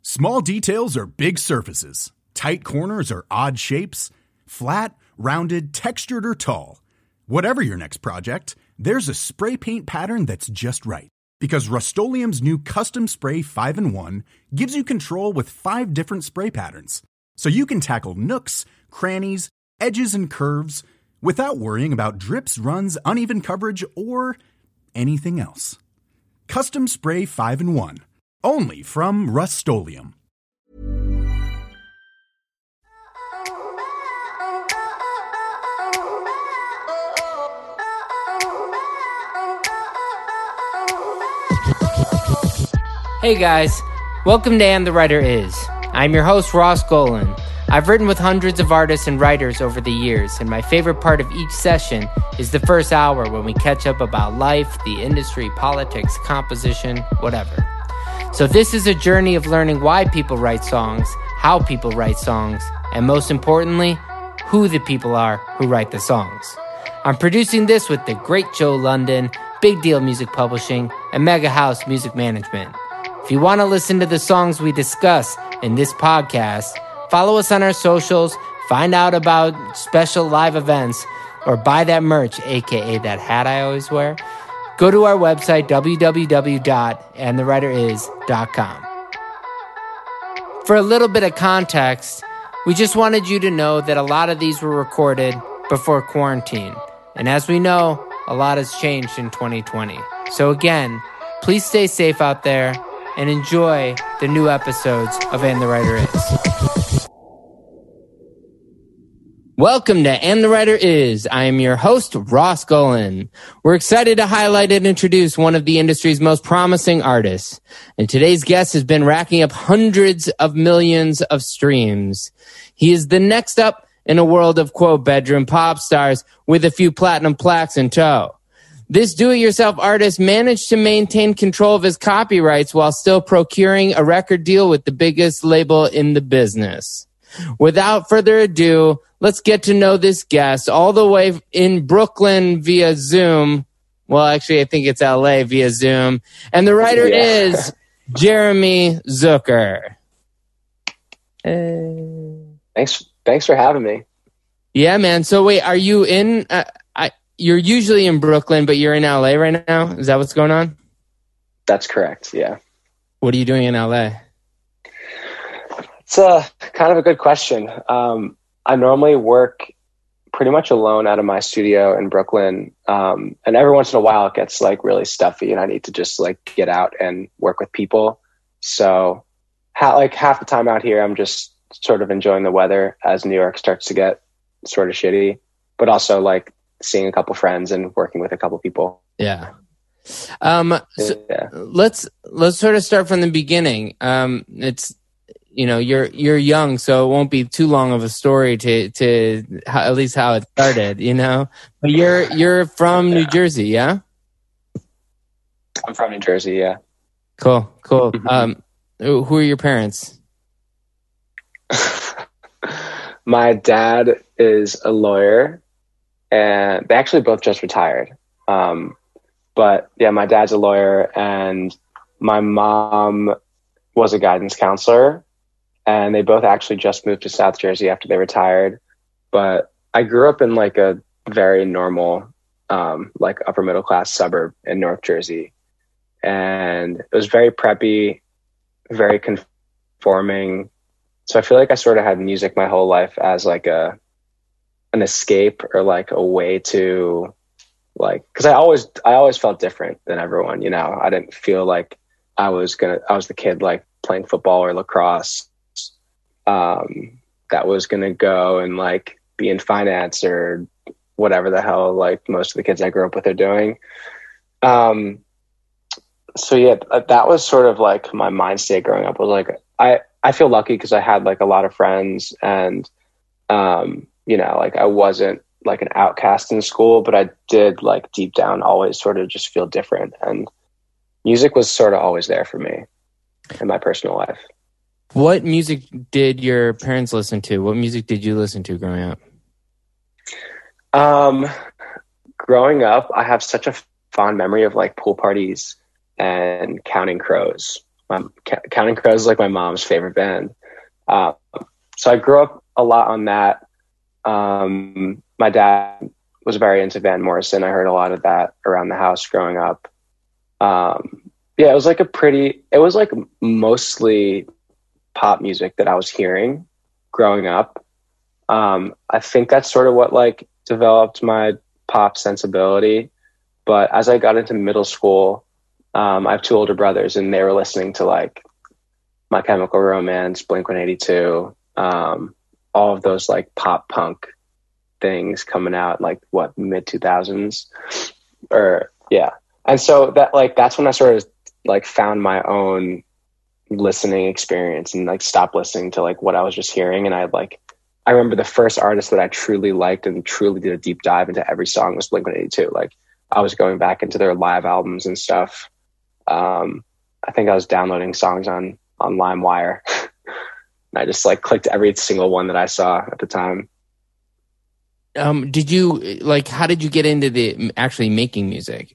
Small details are big surfaces. Tight corners are odd shapes. Flat, rounded, textured, or tall. Whatever your next project, there's a spray paint pattern that's just right. Because Rust-Oleum's new Custom Spray 5-in-1 gives you control with 5 different spray patterns. So you can tackle nooks, crannies, edges, and curves without worrying about drips, runs, uneven coverage, or anything else. Custom Spray 5-in-1. Only from Rust-Oleum. Hey guys, welcome to And the Writer Is. I'm your host, Ross Golan. I've written with hundreds of artists and writers over the years, and my favorite part of each session is the first hour when we catch up about life, the industry, politics, composition, whatever. So this is a journey of learning why people write songs, how people write songs, and most importantly, who the people are who write the songs. I'm producing this with the great Joe London, Big Deal Music Publishing, and Mega House Music Management. If you want to listen to the songs we discuss in this podcast, follow us on our socials, find out about special live events, or buy that merch, aka that hat I always wear. Go to our website, www.andthewriteris.com. For a little bit of context, we just wanted you to know that a lot of these were recorded before quarantine. And as we know, a lot has changed in 2020. So again, please stay safe out there and enjoy the new episodes of And the Writer Is. Welcome to And the Writer Is. I am your host, Ross Golan. We're excited to highlight and introduce one of the industry's most promising artists. And today's guest has been racking up hundreds of millions of streams. He is the next up in a world of, quote, bedroom pop stars with a few platinum plaques in tow. This do-it-yourself artist managed to maintain control of his copyrights while still procuring a record deal with the biggest label in the business. Without further ado, let's get to know this guest all the way in Brooklyn via Zoom. Well, actually, I think it's LA via Zoom. And the writer is Jeremy Zucker. Thanks for having me. Yeah, man. So wait, are you in... You're usually in Brooklyn, but you're in LA right now? Is that what's going on? That's correct, yeah. What are you doing in LA? It's kind of a good question. I normally work pretty much alone out of my studio in Brooklyn. And every once in a while it gets like really stuffy and I need to just like get out and work with people. So half the time out here, I'm just sort of enjoying the weather as New York starts to get sort of shitty, but also like seeing a couple friends and working with a couple people. Yeah. Let's sort of start from the beginning. It's, you know, you're young, so it won't be too long of a story to at least how it started, you know, but you're from New Jersey. Yeah. I'm from New Jersey. Yeah. Cool. Who are your parents? My dad is a lawyer. And they actually both just retired. But yeah, my dad's a lawyer and my mom was a guidance counselor and they both actually just moved to South Jersey after they retired. But I grew up in like a very normal, like upper middle class suburb in North Jersey. And it was very preppy, very conforming. So I feel like I sort of had music my whole life as like an escape or like a way to like, cause I always felt different than everyone, you know. I didn't feel like I was the kid like playing football or lacrosse that was gonna go and like be in finance or whatever the hell like most of the kids I grew up with are doing. So yeah, that was sort of like my mind state growing up, was like I feel lucky because I had like a lot of friends and you know, like I wasn't like an outcast in school, but I did like deep down always sort of just feel different. And music was sort of always there for me in my personal life. What music did your parents listen to? What music did you listen to growing up? Growing up, I have such a fond memory of like pool parties and Counting Crows. Counting Crows is like my mom's favorite band. So I grew up a lot on that. My dad was very into Van Morrison. I heard a lot of that around the house growing up. Yeah, it was like mostly pop music that I was hearing growing up. I think that's sort of what like developed my pop sensibility. But as I got into middle school, I have two older brothers, and they were listening to like My Chemical Romance, Blink-182, all of those like pop punk things coming out like mid 2000s or yeah. And so that's when I sort of like found my own listening experience and like stopped listening to like what I was just hearing. And I remember the first artist that I truly liked and truly did a deep dive into every song was Blink-182. Like I was going back into their live albums and stuff. I think I was downloading songs on LimeWire. And I just like clicked every single one that I saw at the time. Did you how did you get into the actually making music?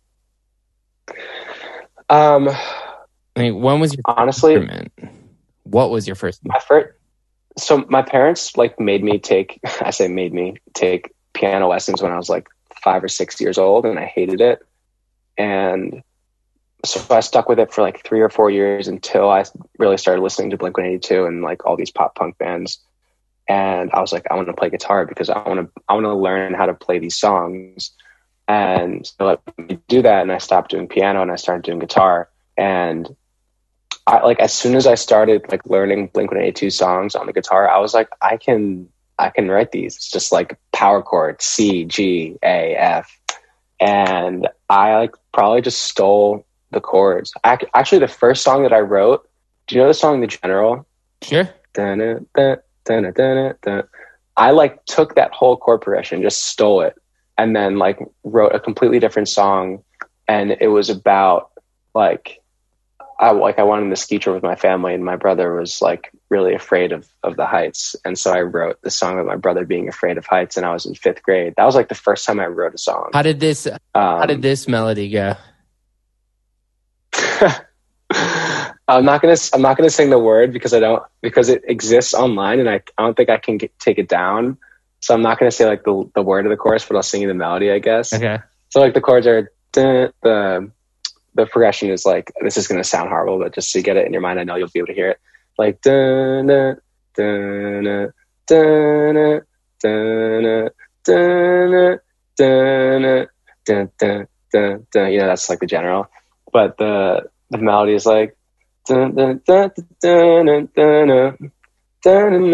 When was your honestly instrument? What was your first? So my parents like made me take piano lessons when I was like 5 or 6 years old, and I hated it. And so I stuck with it for like 3 or 4 years until I really started listening to Blink-182 and like all these pop punk bands. And I was like, I want to play guitar because I want to learn how to play these songs. And so let me do that. And I stopped doing piano and I started doing guitar. And I like, as soon as I started like learning Blink-182 songs on the guitar, I was like, I can write these. It's just like power chords, C, G, A, F. And I like probably just stole the chords. Actually, the first song that I wrote, do you know the song The General? Sure. I like took that whole chord progression, just stole it, and then like wrote a completely different song. And it was about like I wanted to ski trip with my family, and my brother was like really afraid of the heights. And so I wrote the song of my brother being afraid of heights, and I was in 5th grade. That was like the first time I wrote a song. How did this melody go? I'm not gonna sing the word because it exists online, and I don't think I can take it down. So I'm not gonna say like the word of the chorus, but I'll sing you the melody, I guess. Okay. So like the chords are the progression is like, this is gonna sound horrible, but just so you get it in your mind, I know you'll be able to hear it. Like dun dun dun dun dun dun dun. You know, that's like the general, but the melody is like. Dun, dun, dun, dun, dun, dun, dun, dun,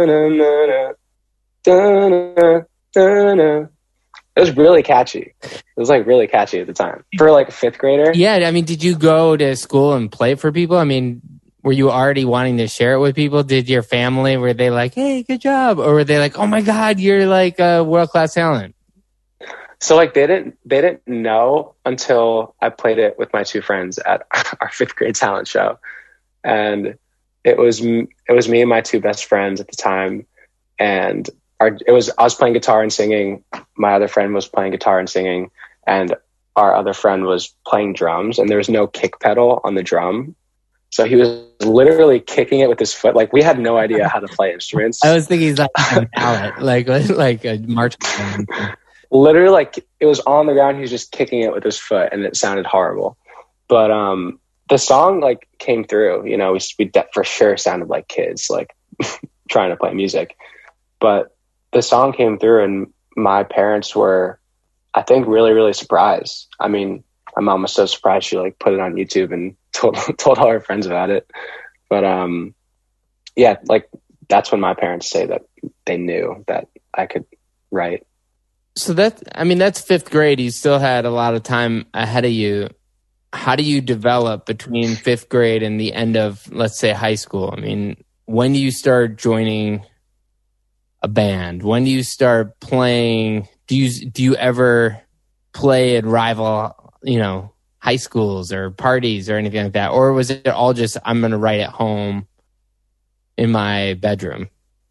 dun, dun, dun. It was really catchy. It was like really catchy at the time for like a 5th grader. Yeah, I mean, did you go to school and play for people? I mean, were you already wanting to share it with people? Did your family, were they like, "Hey, good job," or were they like, "Oh my God, you're like a world-class talent"? So like they didn't know until I played it with my 2 friends at our 5th grade talent show. And it was me and my 2 best friends at the time. And I was playing guitar and singing. My other friend was playing guitar and singing, and our other friend was playing drums, and there was no kick pedal on the drum. So he was literally kicking it with his foot. Like we had no idea how to play instruments. I was thinking he's like a mallet, like a march band. Literally, like it was on the ground. He was just kicking it with his foot, and it sounded horrible. But the song like came through. You know, we for sure sounded like kids, like trying to play music. But the song came through, and my parents were, I think, really, really surprised. I mean, my mom was so surprised she like put it on YouTube and told all her friends about it. But yeah, like that's when my parents say that they knew that I could write. So that's 5th grade. You still had a lot of time ahead of you. How do you develop between 5th grade and the end of, let's say, high school? I mean, when do you start joining a band? When do you start playing? Do you ever play at rival, high schools or parties or anything like that? Or was it all just, I'm going to write at home in my bedroom?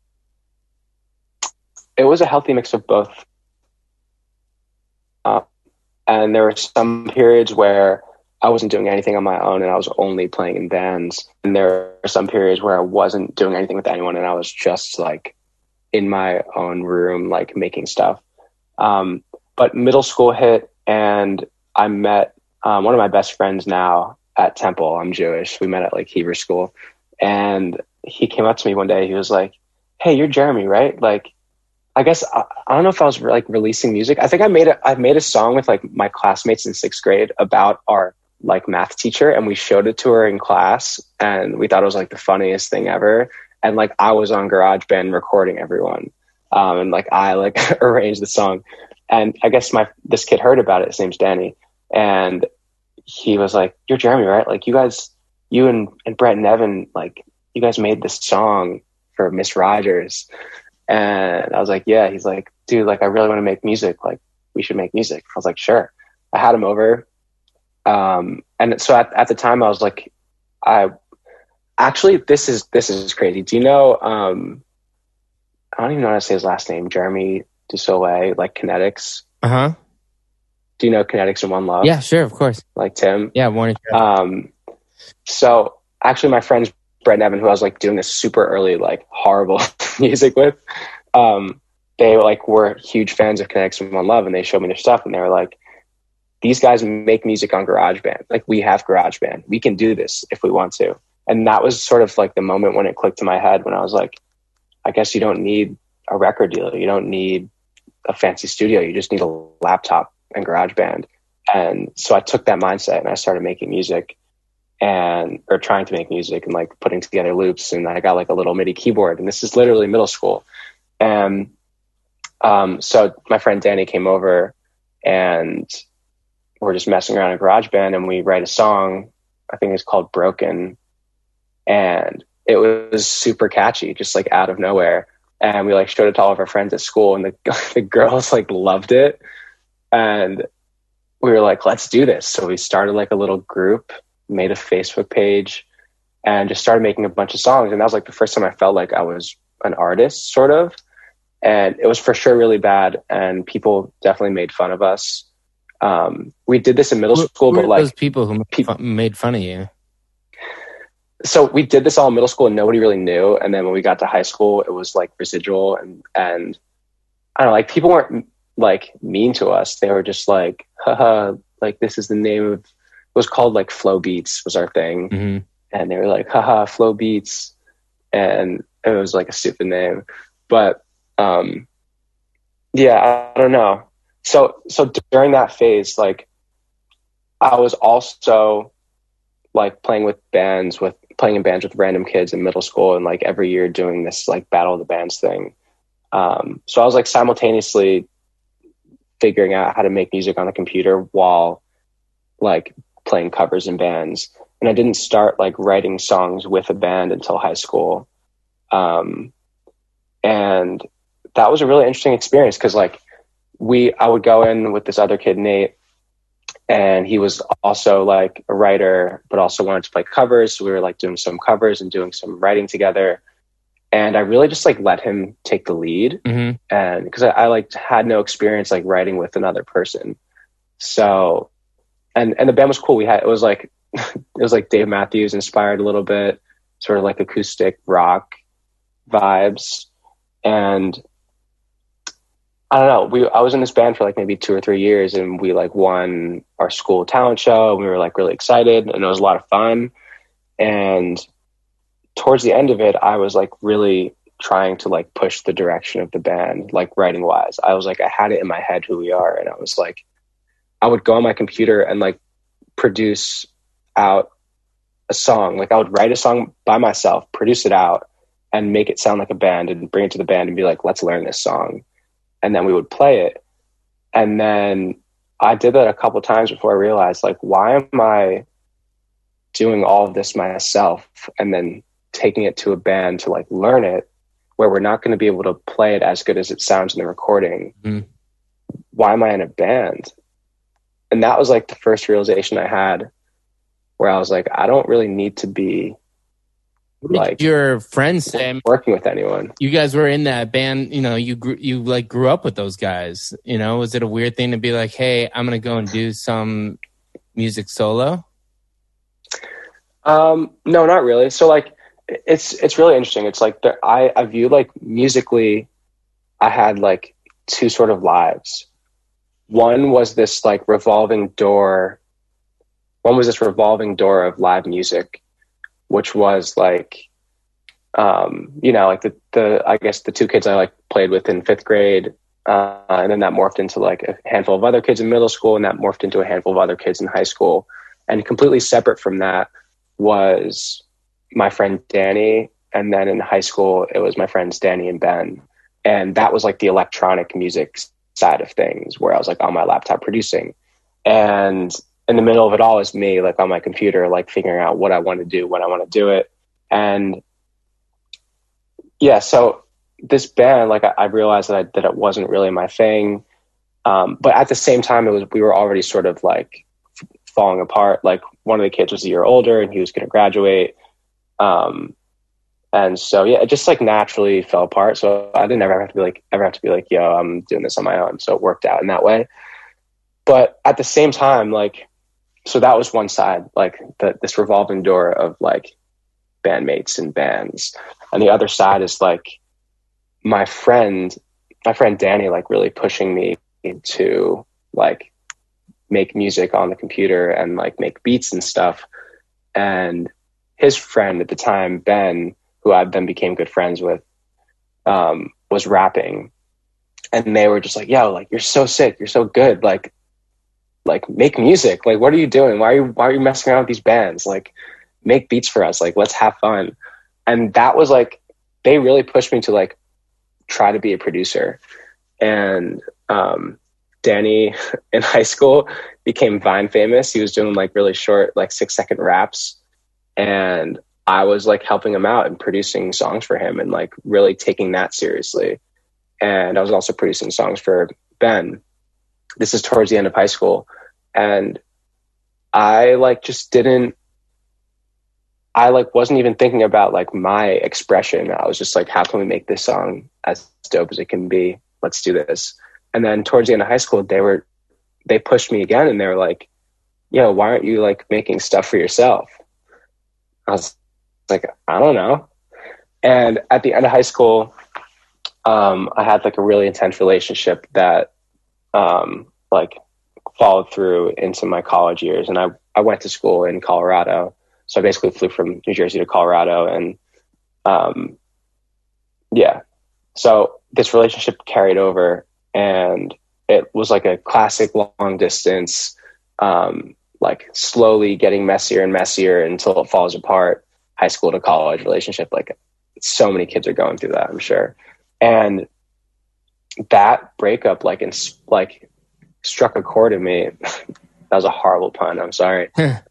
It was a healthy mix of both. And there were some periods where I wasn't doing anything on my own and I was only playing in bands. And there are some periods where I wasn't doing anything with anyone and I was just like in my own room, like making stuff. But middle school hit and I met one of my best friends now at Temple. I'm Jewish. We met at like Hebrew school. And he came up to me one day. He was like, "Hey, you're Jeremy, right?" Like, I guess I don't know if I was like releasing music. I think I made a song with like my classmates in 6th grade about our like math teacher, and we showed it to her in class, and we thought it was like the funniest thing ever. And like I was on GarageBand recording everyone, and like I like arranged the song. And I guess this kid heard about it. His name's Danny, and he was like, "You're Jeremy, right? Like you and Brett and Evan, like you guys made this song for Miss Rogers." And I was like, "Yeah." He's like, "Dude, like I really want to make music. Like we should make music." I was like, "Sure." I had him over. And so at the time I was like, this is crazy. Do you know, I don't even know how to say his last name, Jeremy Dusolet, like Kinetics. Uh-huh. Do you know Kinetics and One Love? Yeah, sure. Of course. Like Tim. Yeah. Warner. So actually my friends, Brett and Evan, who I was like doing this super early, like horrible music with, they like were huge fans of Kinetics and One Love and they showed me their stuff and they were like, "These guys make music on GarageBand. Like we have GarageBand. We can do this if we want to." And that was sort of like the moment when it clicked to my head when I was like, I guess you don't need a record deal. You don't need a fancy studio. You just need a laptop and GarageBand. And so I took that mindset and I started making music or trying to make music and like putting together loops. And I got like a little MIDI keyboard, and this is literally middle school. And so my friend Danny came over and we're just messing around in GarageBand and we write a song. I think it's called Broken. And it was super catchy, just like out of nowhere. And we like showed it to all of our friends at school and the girls like loved it. And we were like, "Let's do this." So we started like a little group, made a Facebook page and just started making a bunch of songs. And that was like the first time I felt like I was an artist sort of. And it was for sure really bad. And people definitely made fun of us. We did this in middle school, but like those people who made fun of you. So we did this all in middle school and nobody really knew. And then when we got to high school, it was like residual and I don't know, like people weren't like mean to us. They were just like, haha, like this is the name of, it was called like Flow Beats was our thing. Mm-hmm. And they were like, haha, Flow Beats. And it was like a stupid name, but, yeah, I don't know. So during that phase, like I was also like playing in bands with random kids in middle school and like every year doing this like battle of the bands thing. So I was like simultaneously figuring out how to make music on a computer while like playing covers in bands. And I didn't start like writing songs with a band until high school. And that was a really interesting experience because like I would go in with this other kid, Nate, and he was also like a writer, but also wanted to play covers. So we were like doing some covers and doing some writing together. And I really just like let him take the lead. Mm-hmm. And because I like had no experience like writing with another person. So, and the band was cool. It was like Dave Matthews inspired a little bit, sort of like acoustic rock vibes. And I don't know, I was in this band for like maybe 2 or 3 years and we like won our school talent show. We were like really excited and it was a lot of fun. And towards the end of it, I was like really trying to like push the direction of the band, like writing wise. I was like, I had it in my head who we are. And I was like, I would go on my computer and like produce out a song. Like I would write a song by myself, produce it out and make it sound like a band and bring it to the band and be like, let's learn this song. And then we would play it. And then I did that a couple of times before I realized like, why am I doing all of this myself and then taking it to a band to like learn it where we're not going to be able to play it as good as it sounds in the recording. Mm. Why am I in a band? And that was like the first realization I had where I was like, I don't really need to be like your friends say working with anyone. You guys were in that band, you know, you grew up with those guys, you know. Was it a weird thing to be like, hey, I'm gonna go and do some music solo? No, not really. So like, it's really interesting. It's like I view like musically, I had like two sort of lives. One was this like revolving door. One was this revolving door of live music, which was like, like I guess the two kids I like played with in fifth grade, and then that morphed into like a handful of other kids in middle school, and that morphed into a handful of other kids in high school. And completely separate from that was my friend Danny, and then in high school it was my friends Danny and Ben, and that was like the electronic music side of things, where I was like on my laptop producing, and in the middle of it all is me like on my computer, like figuring out what I want to do, when I want to do it. And yeah, so this band, like I realized that it wasn't really my thing, but at the same time we were already sort of like falling apart. Like one of the kids was a year older and he was going to graduate. And so, yeah, it just like naturally fell apart. So I didn't ever have to be like, yo, I'm doing this on my own. So it worked out in that way. But at the same time, like, so that was one side, like this revolving door of like bandmates and bands. And the other side is like my friend Danny, like really pushing me to like make music on the computer and like make beats and stuff. And his friend at the time, Ben, who I then became good friends with, was rapping, and they were just like, yo, like, you're so sick. You're so good. Like make music. Like, what are you doing? Why are you messing around with these bands? Like, make beats for us. Like, let's have fun. And that was like, they really pushed me to like try to be a producer. And, Danny in high school became Vine famous. He was doing like really short, like 6-second raps. And I was like helping him out and producing songs for him and like really taking that seriously. And I was also producing songs for Ben. This is towards the end of high school. And I like wasn't even thinking about like my expression. I was just like, how can we make this song as dope as it can be? Let's do this. And then towards the end of high school, they pushed me again, and they were like, yo, why aren't you like making stuff for yourself? I was like, I don't know. And at the end of high school, I had like a really intense relationship that like followed through into my college years. And I went to school in Colorado. So I basically flew from New Jersey to Colorado. And yeah, so this relationship carried over, and it was like a classic long distance, like slowly getting messier and messier until it falls apart, high school to college relationship. Like so many kids are going through that, I'm sure. And that breakup like struck a chord in me. That was a horrible pun, I'm sorry.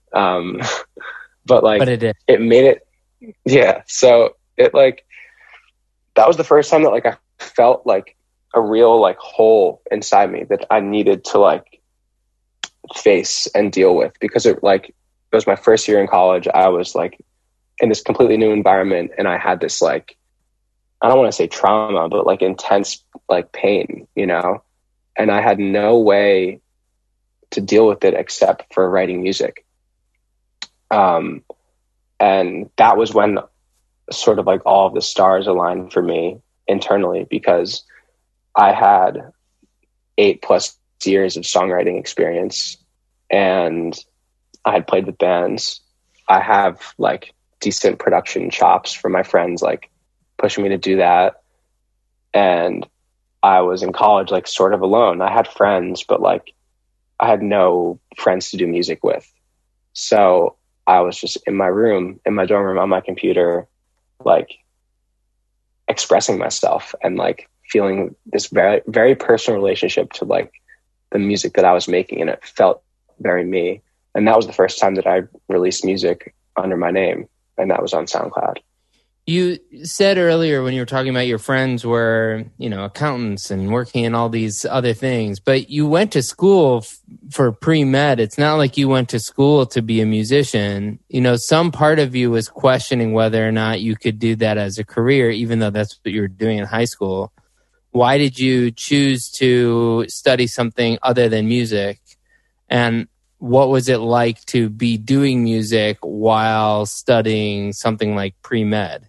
But it made it, yeah. So it like, that was the first time that like I felt like a real like hole inside me that I needed to like face and deal with, because it was my first year in college. I was like in this completely new environment, and I had this like, I don't want to say trauma, but like intense like pain, you know, and I had no way to deal with it except for writing music. And that was when sort of like all of the stars aligned for me internally, because I had 8+ years of songwriting experience, and I had played with bands. I have like decent production chops from my friends, like pushing me to do that. And I was in college, like sort of alone. I had friends, but like I had no friends to do music with. So I was just in my room, in my dorm room, on my computer, like expressing myself and like feeling this very, very personal relationship to like the music that I was making. And it felt very me. And that was the first time that I released music under my name. And that was on SoundCloud. You said earlier when you were talking about your friends were, you know, accountants and working in all these other things, but you went to school for pre-med. It's not like you went to school to be a musician. You know, some part of you was questioning whether or not you could do that as a career, even though that's what you were doing in high school. Why did you choose to study something other than music? And what was it like to be doing music while studying something like pre-med?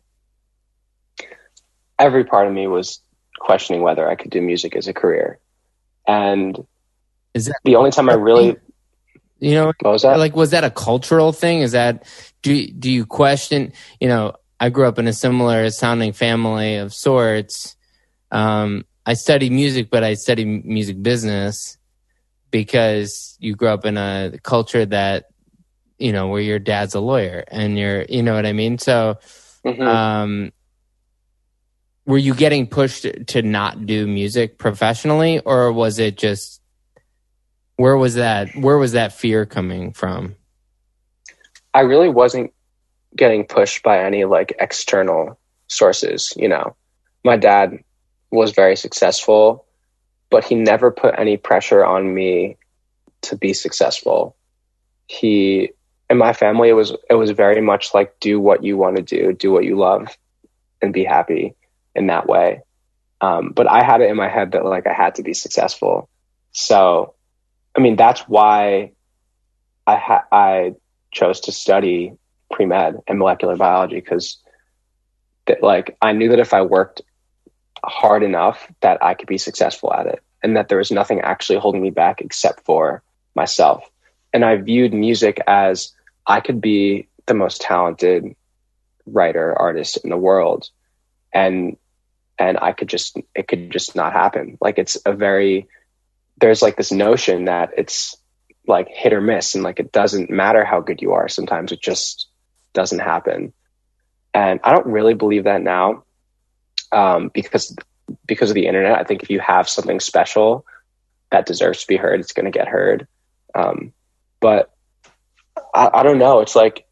Every part of me was questioning whether I could do music as a career. And is that the only time I really, what was that? Like, was that a cultural thing? Is that, do you question, I grew up in a similar sounding family of sorts. I studied music, but I studied music business because you grew up in a culture that, where your dad's a lawyer and you know what I mean? So, were you getting pushed to not do music professionally, or was it just, where was that fear coming from? I really wasn't getting pushed by any like external sources. My dad was very successful, but he never put any pressure on me to be successful. In my family, it was very much like, do what you want to do what you love, and be happy in that way. But I had it in my head that like I had to be successful. So, I mean, that's why I chose to study pre-med and molecular biology, because I knew that if I worked hard enough that I could be successful at it, and that there was nothing actually holding me back except for myself. And I viewed music as I could be the most talented writer, artist in the world, and it could just not happen. Like, there's like this notion that it's like hit or miss, and like it doesn't matter how good you are. Sometimes it just doesn't happen. And I don't really believe that now, because of the internet. I think if you have something special that deserves to be heard, it's going to get heard. But I don't know. It's like,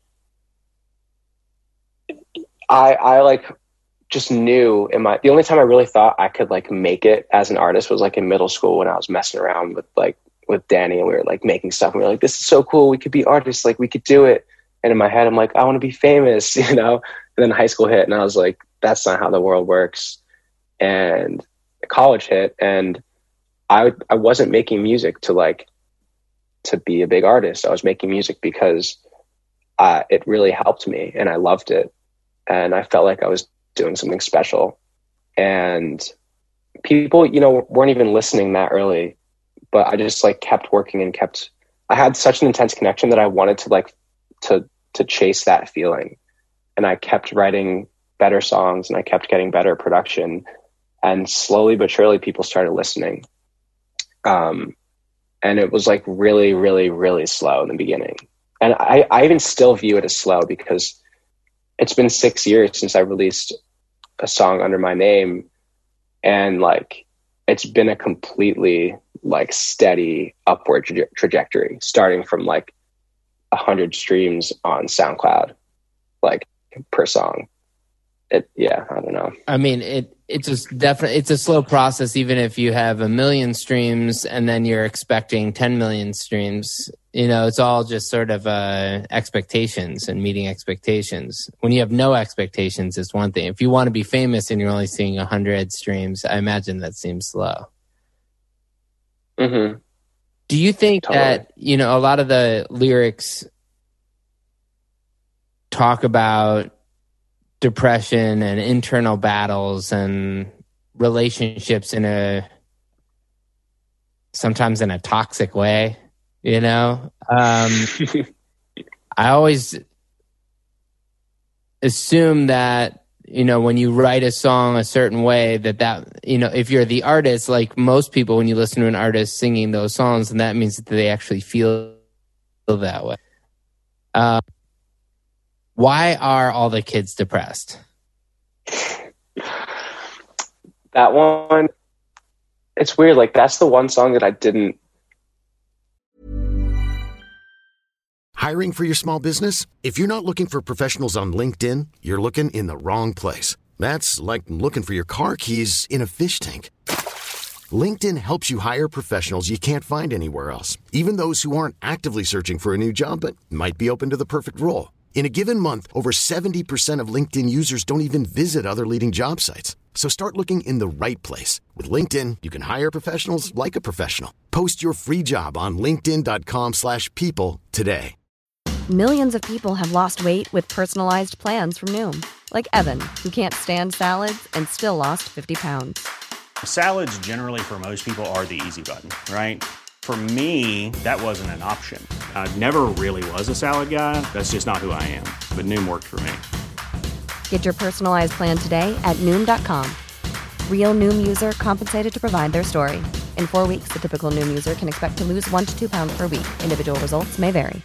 I like just knew the only time I really thought I could like make it as an artist was like in middle school, when I was messing around with Danny, and we were like making stuff, and we were like, this is so cool. We could be artists. Like, we could do it. And in my head, I'm like, I want to be famous, And then high school hit, and I was like, that's not how the world works. And college hit, and I wasn't making music to be a big artist. I was making music because it really helped me, and I loved it. And I felt like I was doing something special. And people, weren't even listening that early, but I just like kept working and I had such an intense connection that I wanted to chase that feeling. And I kept writing better songs, and I kept getting better production, and slowly but surely people started listening. And it was like really, really, really slow in the beginning. And I even still view it as slow, because it's been 6 years since I released a song under my name. And like, it's been a completely like steady upward trajectory, starting from like 100 streams on SoundCloud, like per song. I don't know. I mean, it's a slow process, even if you have 1 million streams and then you're expecting 10 million streams. It's all just sort of expectations and meeting expectations. When you have no expectations, it's one thing. If you want to be famous and you're only seeing 100 streams, I imagine that seems slow. Mm-hmm. Do you think that, a lot of the lyrics talk about depression and internal battles and relationships sometimes in a toxic way, I always assume that, when you write a song a certain way, that, if you're the artist, like most people, when you listen to an artist singing those songs, then that means that they actually feel that way. Why are all the kids depressed? That one, it's weird. Like, that's the one song that I didn't. Hiring for your small business? If you're not looking for professionals on LinkedIn, you're looking in the wrong place. That's like looking for your car keys in a fish tank. LinkedIn helps you hire professionals you can't find anywhere else, even those who aren't actively searching for a new job but might be open to the perfect role. In a given month, over 70% of LinkedIn users don't even visit other leading job sites. So start looking in the right place. With LinkedIn, you can hire professionals like a professional. Post your free job on linkedin.com/people today. Millions of people have lost weight with personalized plans from Noom. Like Evan, who can't stand salads and still lost 50 pounds. Salads generally for most people are the easy button, right? For me, that wasn't an option. I never really was a salad guy. That's just not who I am. But Noom worked for me. Get your personalized plan today at Noom.com. Real Noom user compensated to provide their story. In 4 weeks, the typical Noom user can expect to lose 1 to 2 pounds per week. Individual results may vary.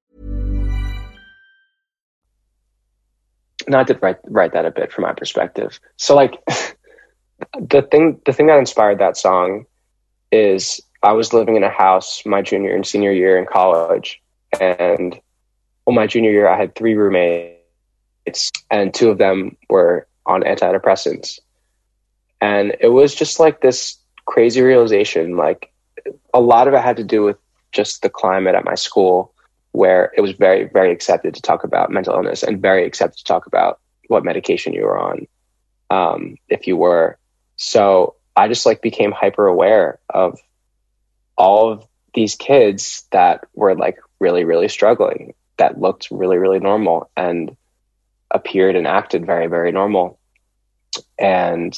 No, I did write that a bit from my perspective. So like the thing that inspired that song is I was living in a house my junior and senior year in college. And my junior year, I had 3 roommates and 2 of them were on antidepressants. And it was just like this crazy realization. Like a lot of it had to do with just the climate at my school, where it was very, very accepted to talk about mental illness and very accepted to talk about what medication you were on, if you were. So I just like became hyper aware of all of these kids that were like really, really struggling, that looked really, really normal and appeared and acted very, very normal. And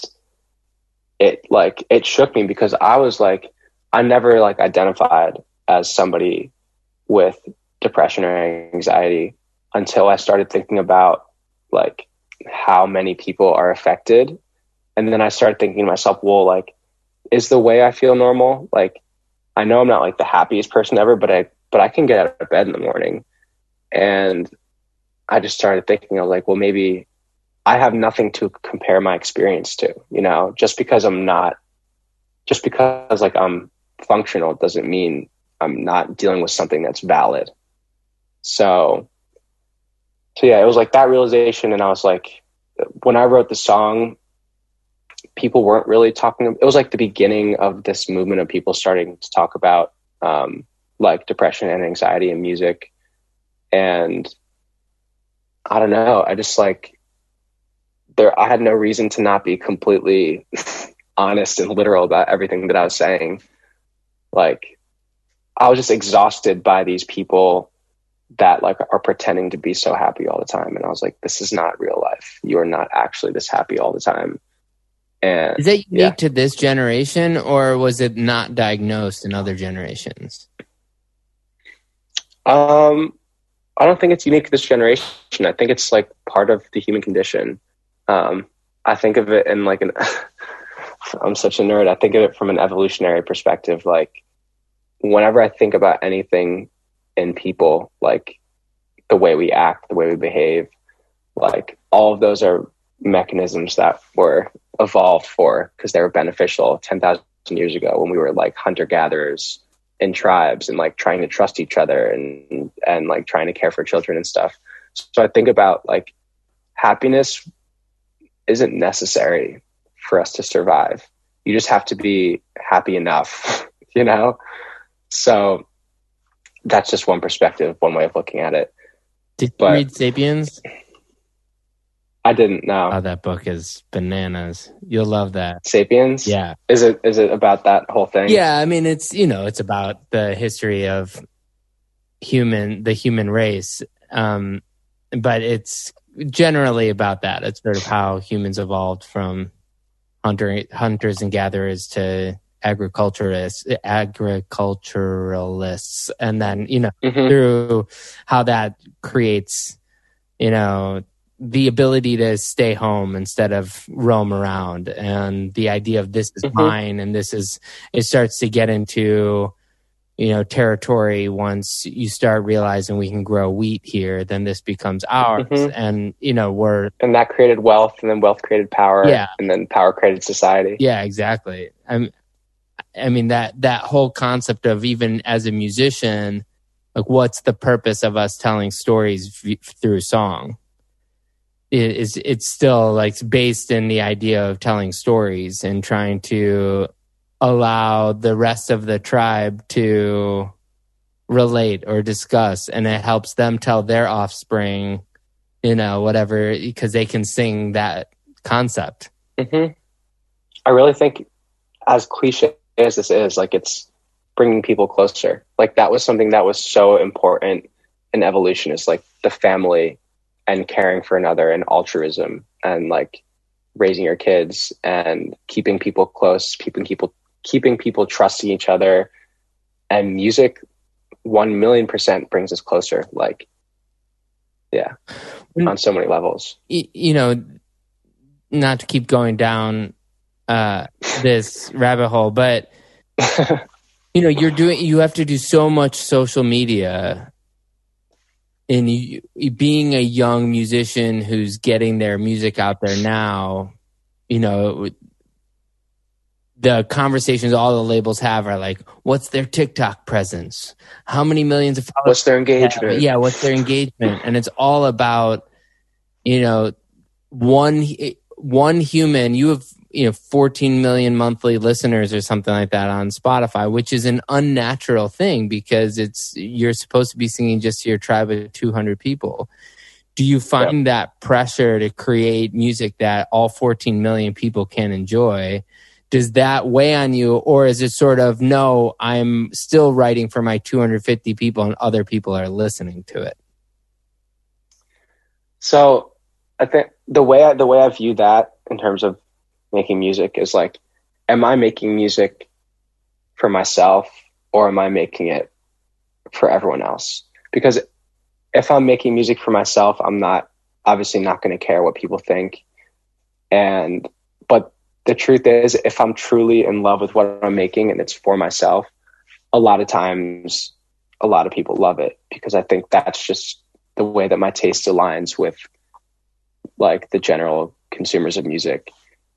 it shook me because I was like, I never like identified as somebody with depression or anxiety until I started thinking about like how many people are affected. And then I started thinking to myself, well, like, is the way I feel normal? Like, I know I'm not like the happiest person ever, but I can get out of bed in the morning. And I just started thinking of like, well, maybe I have nothing to compare my experience to, you know, just because like I'm functional doesn't mean I'm not dealing with something that's valid. So yeah, it was like that realization. And I was like, when I wrote the song, people weren't really talking. It was like the beginning of this movement of people starting to talk about like depression and anxiety in music. And I don't know, I just like I had no reason to not be completely honest and literal about everything that I was saying. Like I was just exhausted by these people that like are pretending to be so happy all the time. And I was like, this is not real life. You are not actually this happy all the time. And is that unique to this generation, or was it not diagnosed in other generations? I don't think it's unique to this generation. I think it's like part of the human condition. I think of it in like I'm such a nerd. I think of it from an evolutionary perspective. Like whenever I think about anything in people, like the way we act, the way we behave, like all of those are mechanisms that were evolved for because they were beneficial 10,000 years ago when we were like hunter-gatherers in tribes and like trying to trust each other and like trying to care for children and stuff. So I think about like happiness isn't necessary for us to survive. You just have to be happy enough, you know? So that's just one perspective, one way of looking at it. Did you read Sapiens? I didn't know. Oh, that book is bananas. You'll love that. Sapiens? Yeah. Is it about that whole thing? Yeah, I mean, it's, you know, it's about the history of the human race. But it's generally about that. It's sort of how humans evolved from hunters and gatherers to agriculturalists, and then, you know, through how that creates, you know, the ability to stay home instead of roam around, and the idea of this is mine, and it starts to get into, you know, territory. Once you start realizing we can grow wheat here, then this becomes ours. And, you know, and that created wealth, and then wealth created power. Yeah. And then power created society. Yeah, exactly. I mean, that whole concept of, even as a musician, like, what's the purpose of us telling stories through song? It's still like based in the idea of telling stories and trying to allow the rest of the tribe to relate or discuss, and it helps them tell their offspring, you know, whatever, because they can sing that concept. Mm-hmm. I really think, as cliche as this is, like, it's bringing people closer. Like, that was something that was so important in evolution, is like the family and caring for another and altruism and like raising your kids and keeping people close, keeping people trusting each other. And music 1,000,000% brings us closer. Like, yeah, on so many levels. You know, not to keep going down this rabbit hole, but you know, you have to do so much social media, and being a young musician who's getting their music out there now, you know, the conversations all the labels have are like, what's their TikTok presence? How many millions of followers? What's their engagement? Yeah, what's their engagement? And it's all about, you know, one human. You have, you know, 14 million monthly listeners or something like that on Spotify, which is an unnatural thing because you're supposed to be singing just to your tribe of 200 people. Do you find that pressure to create music that all 14 million people can enjoy? Does that weigh on you, or is it sort of, no, I'm still writing for my 250 people and other people are listening to it? So I think the way I view that in terms of making music is like, am I making music for myself or am I making it for everyone else? Because if I'm making music for myself, I'm obviously not going to care what people think. But the truth is, if I'm truly in love with what I'm making and it's for myself, a lot of times, a lot of people love it, because I think that's just the way that my taste aligns with like the general consumers of music.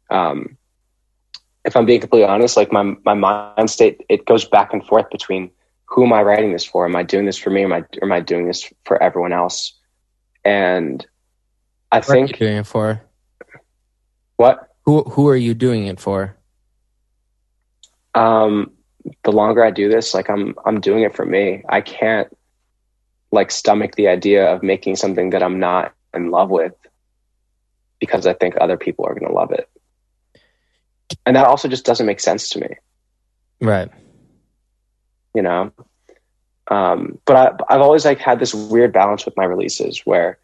If I'm being completely honest, like my mind state, it goes back and forth between, who am I writing this for? Am I doing this for me? Or am I doing this for everyone else? And I think, what are you doing it for? What? Who are you doing it for? The longer I do this, like I'm doing it for me. I can't like stomach the idea of making something that I'm not in love with, because I think other people are going to love it. And that also just doesn't make sense to me. Right. You know? But I've always like had this weird balance with my releases where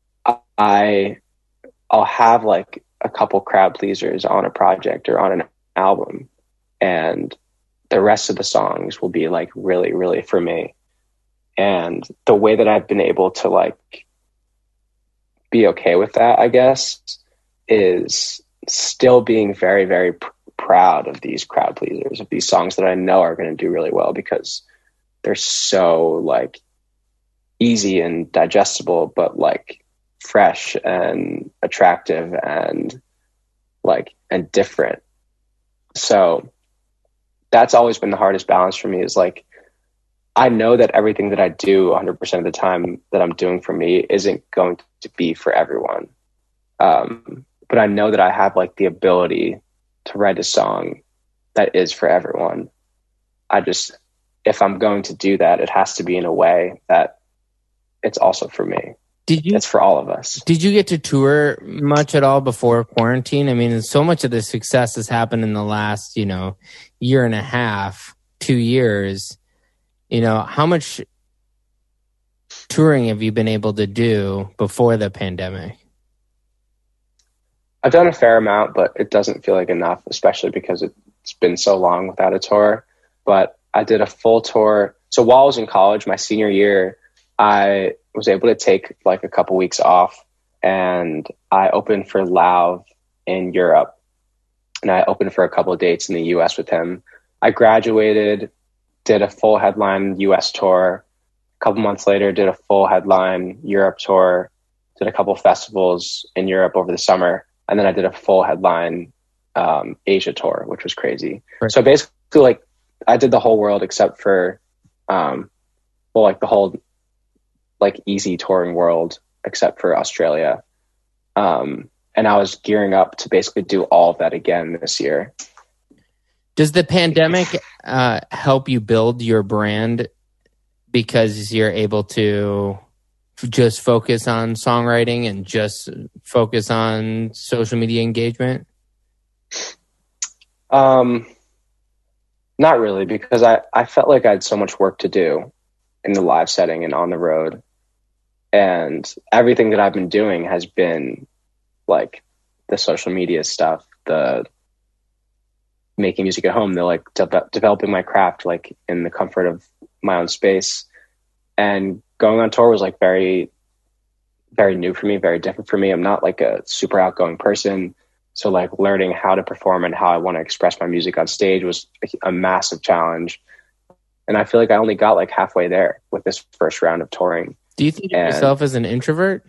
I'll have like a couple crowd pleasers on a project or on an album, and the rest of the songs will be like really, really for me. And the way that I've been able to like be okay with that, I guess, is still being very, very proud of these crowd pleasers, of these songs that I know are going to do really well because they're so like easy and digestible, but like fresh and attractive and like and different. So that's always been the hardest balance for me, is like, I know that everything that I do 100% of the time that I'm doing for me isn't going to be for everyone. But I know that I have like the ability to write a song that is for everyone. If I'm going to do that, it has to be in a way that it's also for me. It's for all of us. Did you get to tour much at all before quarantine? I mean, so much of the success has happened in the last, you know, year and a half, 2 years. You know, how much touring have you been able to do before the pandemic? I've done a fair amount, but it doesn't feel like enough, especially because it's been so long without a tour. But I did a full tour. So while I was in college, my senior year, I was able to take like a couple weeks off, and I opened for Lauv in Europe, and I opened for a couple of dates in the US with him. I graduated, did a full headline US tour. A couple months later, did a full headline Europe tour, did a couple festivals in Europe over the summer. And then I did a full headline Asia tour, which was crazy. Right. So basically, like, I did the whole world except for, like the whole like easy touring world except for Australia. And I was gearing up to basically do all of that again this year. Does the pandemic help you build your brand because you're able to just focus on songwriting and just focus on social media engagement? Um, Not really, because I felt like I had so much work to do in the live setting and on the road. And everything that I've been doing has been like the social media stuff, the making music at home, the like developing my craft like in the comfort of my own space. And going on tour was like very, very new for me, very different for me. I'm not like a super outgoing person. So like learning how to perform and how I want to express my music on stage was a massive challenge. And I feel like I only got like halfway there with this first round of touring. Do you think of yourself as an introvert?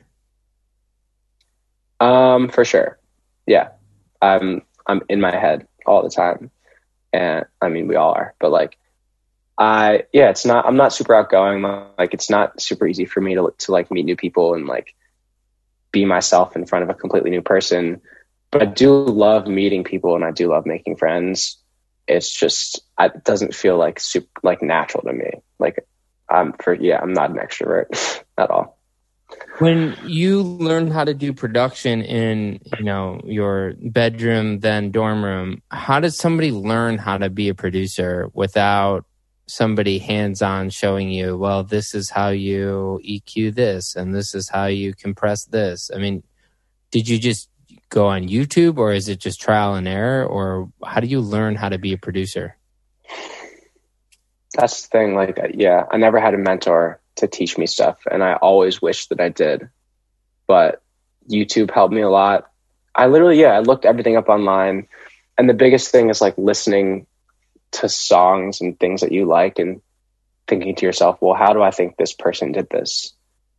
For sure. Yeah. I'm in my head all the time. And I mean, we all are, but like, I'm not super outgoing. Like, it's not super easy for me to like meet new people and like be myself in front of a completely new person. But I do love meeting people and I do love making friends. It's just, it doesn't feel like super, like natural to me. Like I'm not an extrovert at all. When you learned how to do production in, your bedroom, then dorm room, how does somebody learn how to be a producer without somebody hands-on showing you, well, this is how you EQ this and this is how you compress this? I mean, did you just go on YouTube, or is it just trial and error, or how do you learn how to be a producer? That's the thing. Like, yeah, I never had a mentor to teach me stuff, and I always wished that I did. But YouTube helped me a lot. I looked everything up online, and the biggest thing is like listening to songs and things that you like and thinking to yourself, well, how do I think this person did this?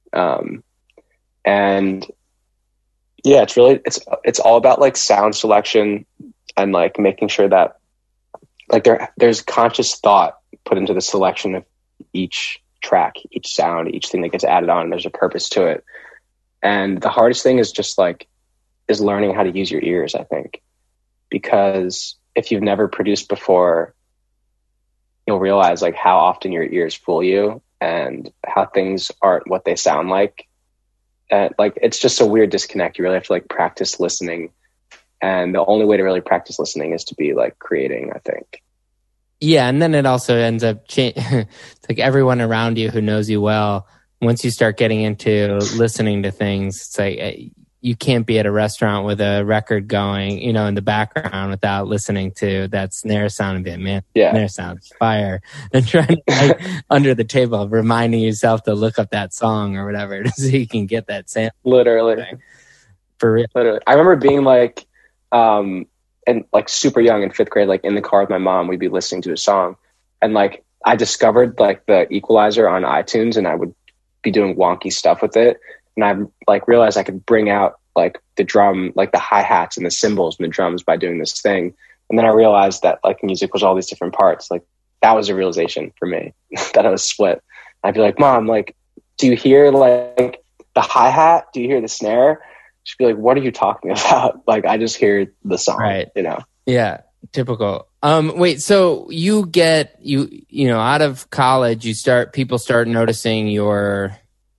And yeah, it's all about like sound selection and like making sure that like there's conscious thought put into the selection of each track, each sound, each thing that gets added on. There's a purpose to it. And the hardest thing is is learning how to use your ears, I think, because if you've never produced before, you'll realize like how often your ears fool you and how things aren't what they sound like. And like, it's just a weird disconnect. You really have to like practice listening. And the only way to really practice listening is to be like creating, I think. Yeah. And then it also ends up, it's like everyone around you who knows you well, once you start getting into listening to things, it's like you can't be at a restaurant with a record going, in the background without listening to that snare sound and being, man, snare sounds fire. And trying to, like, under the table, reminding yourself to look up that song or whatever so you can get that sample. Literally. For real. Literally. I remember being like, and like super young in 5th grade, like in the car with my mom, we'd be listening to a song. And like, I discovered like the equalizer on iTunes and I would be doing wonky stuff with it. And I like realized I could bring out like the drum, like the hi-hats and the cymbals and the drums by doing this thing. And then I realized that like music was all these different parts. Like that was a realization for me that I was split. I'd be like, Mom, like, do you hear like the hi-hat? Do you hear the snare? She'd be like, what are you talking about? Like, I just hear the song, right. Yeah. Typical. Wait, so you get, out of college, people start noticing your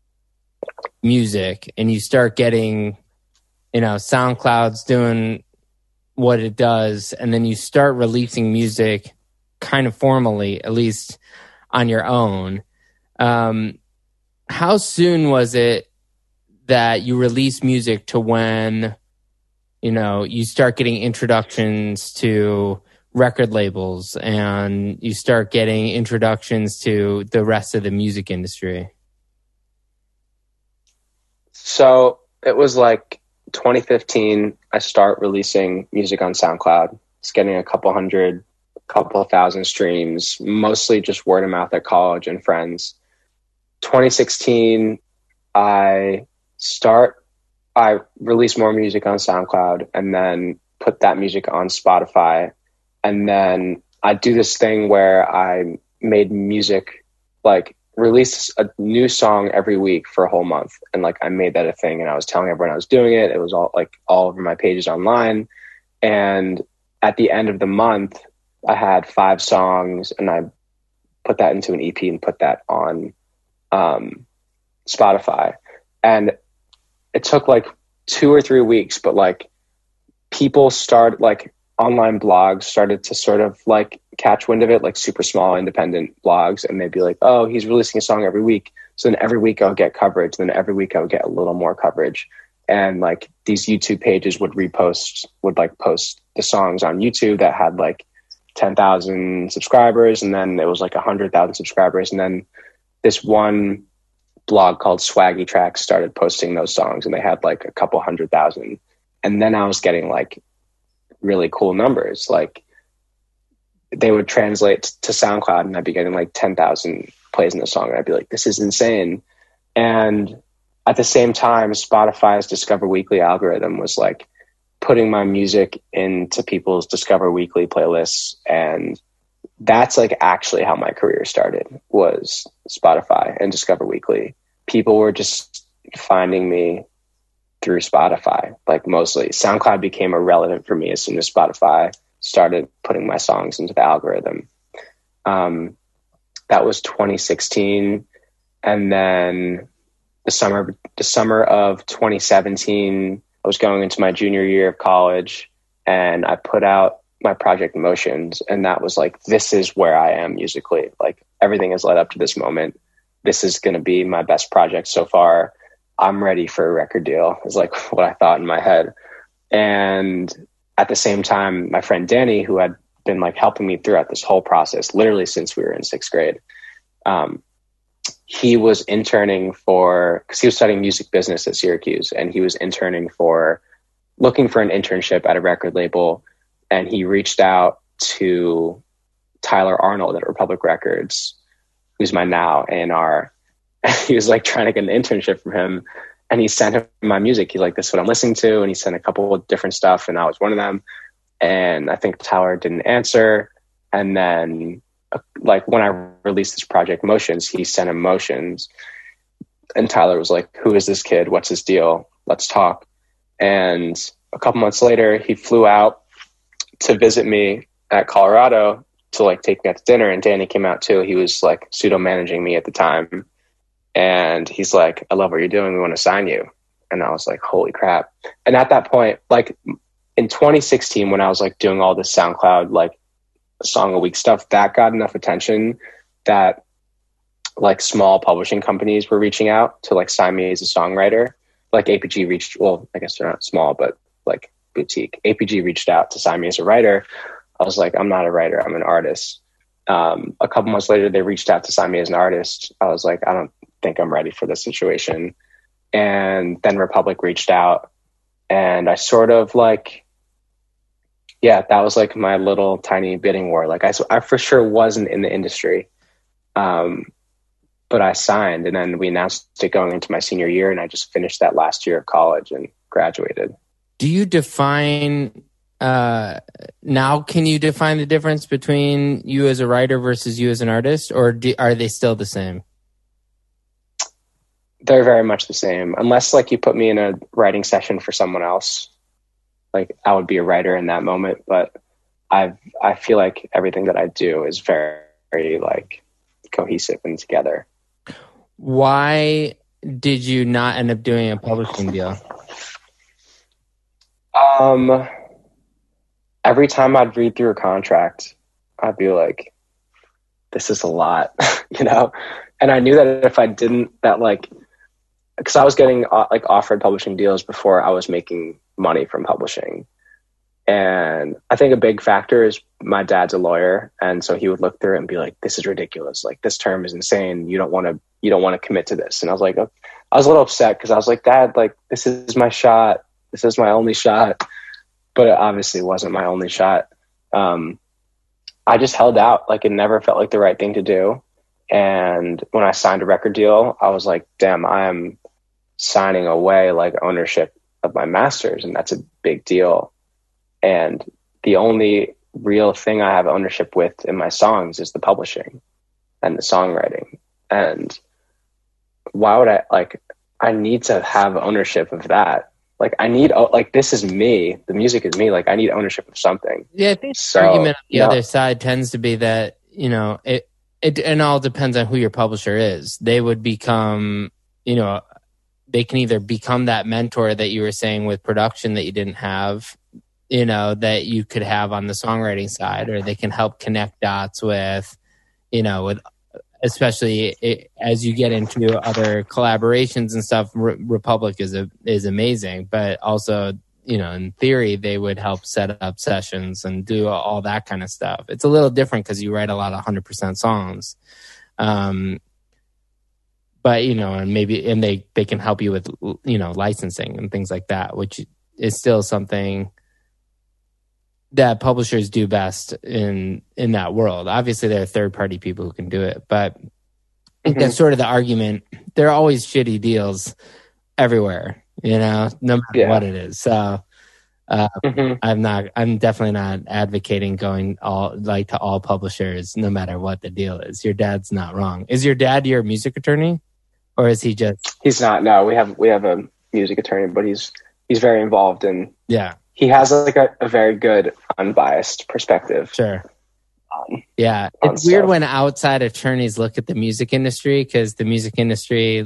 music and you start getting, SoundCloud's doing what it does. And then you start releasing music kind of formally, at least on your own. How soon was it that you released music to when, you start getting introductions to record labels and you start getting introductions to the rest of the music industry? So it was like 2015, I start releasing music on SoundCloud. It's getting a couple thousand streams, mostly just word of mouth at college and friends. 2016, I release more music on SoundCloud and then put that music on Spotify. And then I do this thing where I made music, like release a new song every week for a whole month. And like, I made that a thing and I was telling everyone I was doing it. It was all over my pages online. And at the end of the month, I had 5 songs and I put that into an EP and put that on Spotify. And it took like 2 or 3 weeks, but like people started like online blogs started to sort of like catch wind of it, like super small independent blogs, and they'd be like, oh, he's releasing a song every week. So then every week I would get coverage. Then every week I would get a little more coverage. And like these YouTube pages would post the songs on YouTube that had like 10,000 subscribers. And then it was like 100,000 subscribers. And then this one blog called Swaggy Tracks started posting those songs, and they had like a couple 100,000. And then I was getting like really cool numbers. Like they would translate to SoundCloud, and I'd be getting like 10,000 plays in the song. And I'd be like, this is insane. And at the same time, Spotify's Discover Weekly algorithm was like putting my music into people's Discover Weekly playlists. And that's like actually how my career started, was Spotify and Discover Weekly. People were just finding me through Spotify, like mostly. SoundCloud became irrelevant for me as soon as Spotify started putting my songs into the algorithm. That was 2016. And then the summer of 2017, I was going into my junior year of college, and I put out my project Emotions. And that was like, this is where I am musically. Like everything has led up to this moment. This is going to be my best project so far. I'm ready for a record deal, is like what I thought in my head. And at the same time, my friend Danny, who had been like helping me throughout this whole process, literally since we were in 6th grade, he was interning because he was studying music business at Syracuse, and he was looking for an internship at a record label. And he reached out to Tyler Arnold at Republic Records, who's my now A&R. He was like trying to get an internship from him, and he sent him my music. He's like, this is what I'm listening to. And he sent a couple of different stuff, and I was one of them. And I think Tyler didn't answer. And then like when I released this project Motions, he sent him Motions, and Tyler was like, who is this kid? What's his deal? Let's talk. And a couple months later, he flew out to visit me at Colorado to like take me out to dinner. And Danny came out too. He was like pseudo managing me at the time. And he's like, I love what you're doing. We want to sign you. And I was like, holy crap. And at that point, like in 2016, when I was like doing all this SoundCloud, like song a week stuff, that got enough attention that like small publishing companies were reaching out to like sign me as a songwriter. Like APG reached, well, I guess they're not small, but like boutique. APG reached out to sign me as a writer. I was like, I'm not a writer, I'm an artist. A couple months later, they reached out to sign me as an artist. I was like, I don't think I'm ready for this situation. And then Republic reached out, and I sort of like, yeah, that was like my little tiny bidding war. Like I for sure wasn't in the industry, but I signed, and then we announced it going into my senior year, and I just finished that last year of college and graduated. Do you define now? Can you define the difference between you as a writer versus you as an artist, or are they still the same? They're very much the same, unless like you put me in a writing session for someone else. Like I would be a writer in that moment, but I feel like everything that I do is very, very like cohesive and together. Why did you not end up doing a publishing deal? Every time I'd read through a contract, I'd be like, this is a lot, you know? And I knew that if I didn't, that like, because I was getting like offered publishing deals before I was making money from publishing. And I think a big factor is my dad's a lawyer. And so he would look through it and be like, this is ridiculous. Like this term is insane. You don't want to commit to this. And I was like, I was a little upset because I was like, Dad, like this is my shot. This is my only shot. But it obviously wasn't my only shot. I just held out. Like it never felt like the right thing to do. And when I signed a record deal, I was like, damn, I am signing away like ownership of my masters. And that's a big deal. And the only real thing I have ownership with in my songs is the publishing and the songwriting. And why would I need to have ownership of that. Like I need, like, this is me. The music is me. Like I need ownership of something. Yeah. I think the argument on the other side tends to be that, you know, it all depends on who your publisher is. They would become, you know, they can either become that mentor that you were saying with production that you didn't have, you know, that you could have on the songwriting side, or they can help connect dots with, you know, with especially as you get into other collaborations and stuff. Republic is amazing, but also, you know, in theory, they would help set up sessions and do all that kind of stuff. It's a little different because you write a lot of 100% songs. But, you know, and they can help you with, you know, licensing and things like that, which is still something that publishers do best in that world. Obviously, there are third-party people who can do it, but I think that's sort of the argument. There are always shitty deals everywhere, you know, no matter what it is. So I'm definitely not advocating going to all publishers, no matter what the deal is. Your dad's not wrong. Is your dad your music attorney, or is he just? He's not. No, we have a music attorney, but he's very involved in. Yeah. He has like a very good unbiased perspective. Sure. Yeah. It's weird when outside attorneys look at the music industry, because the music industry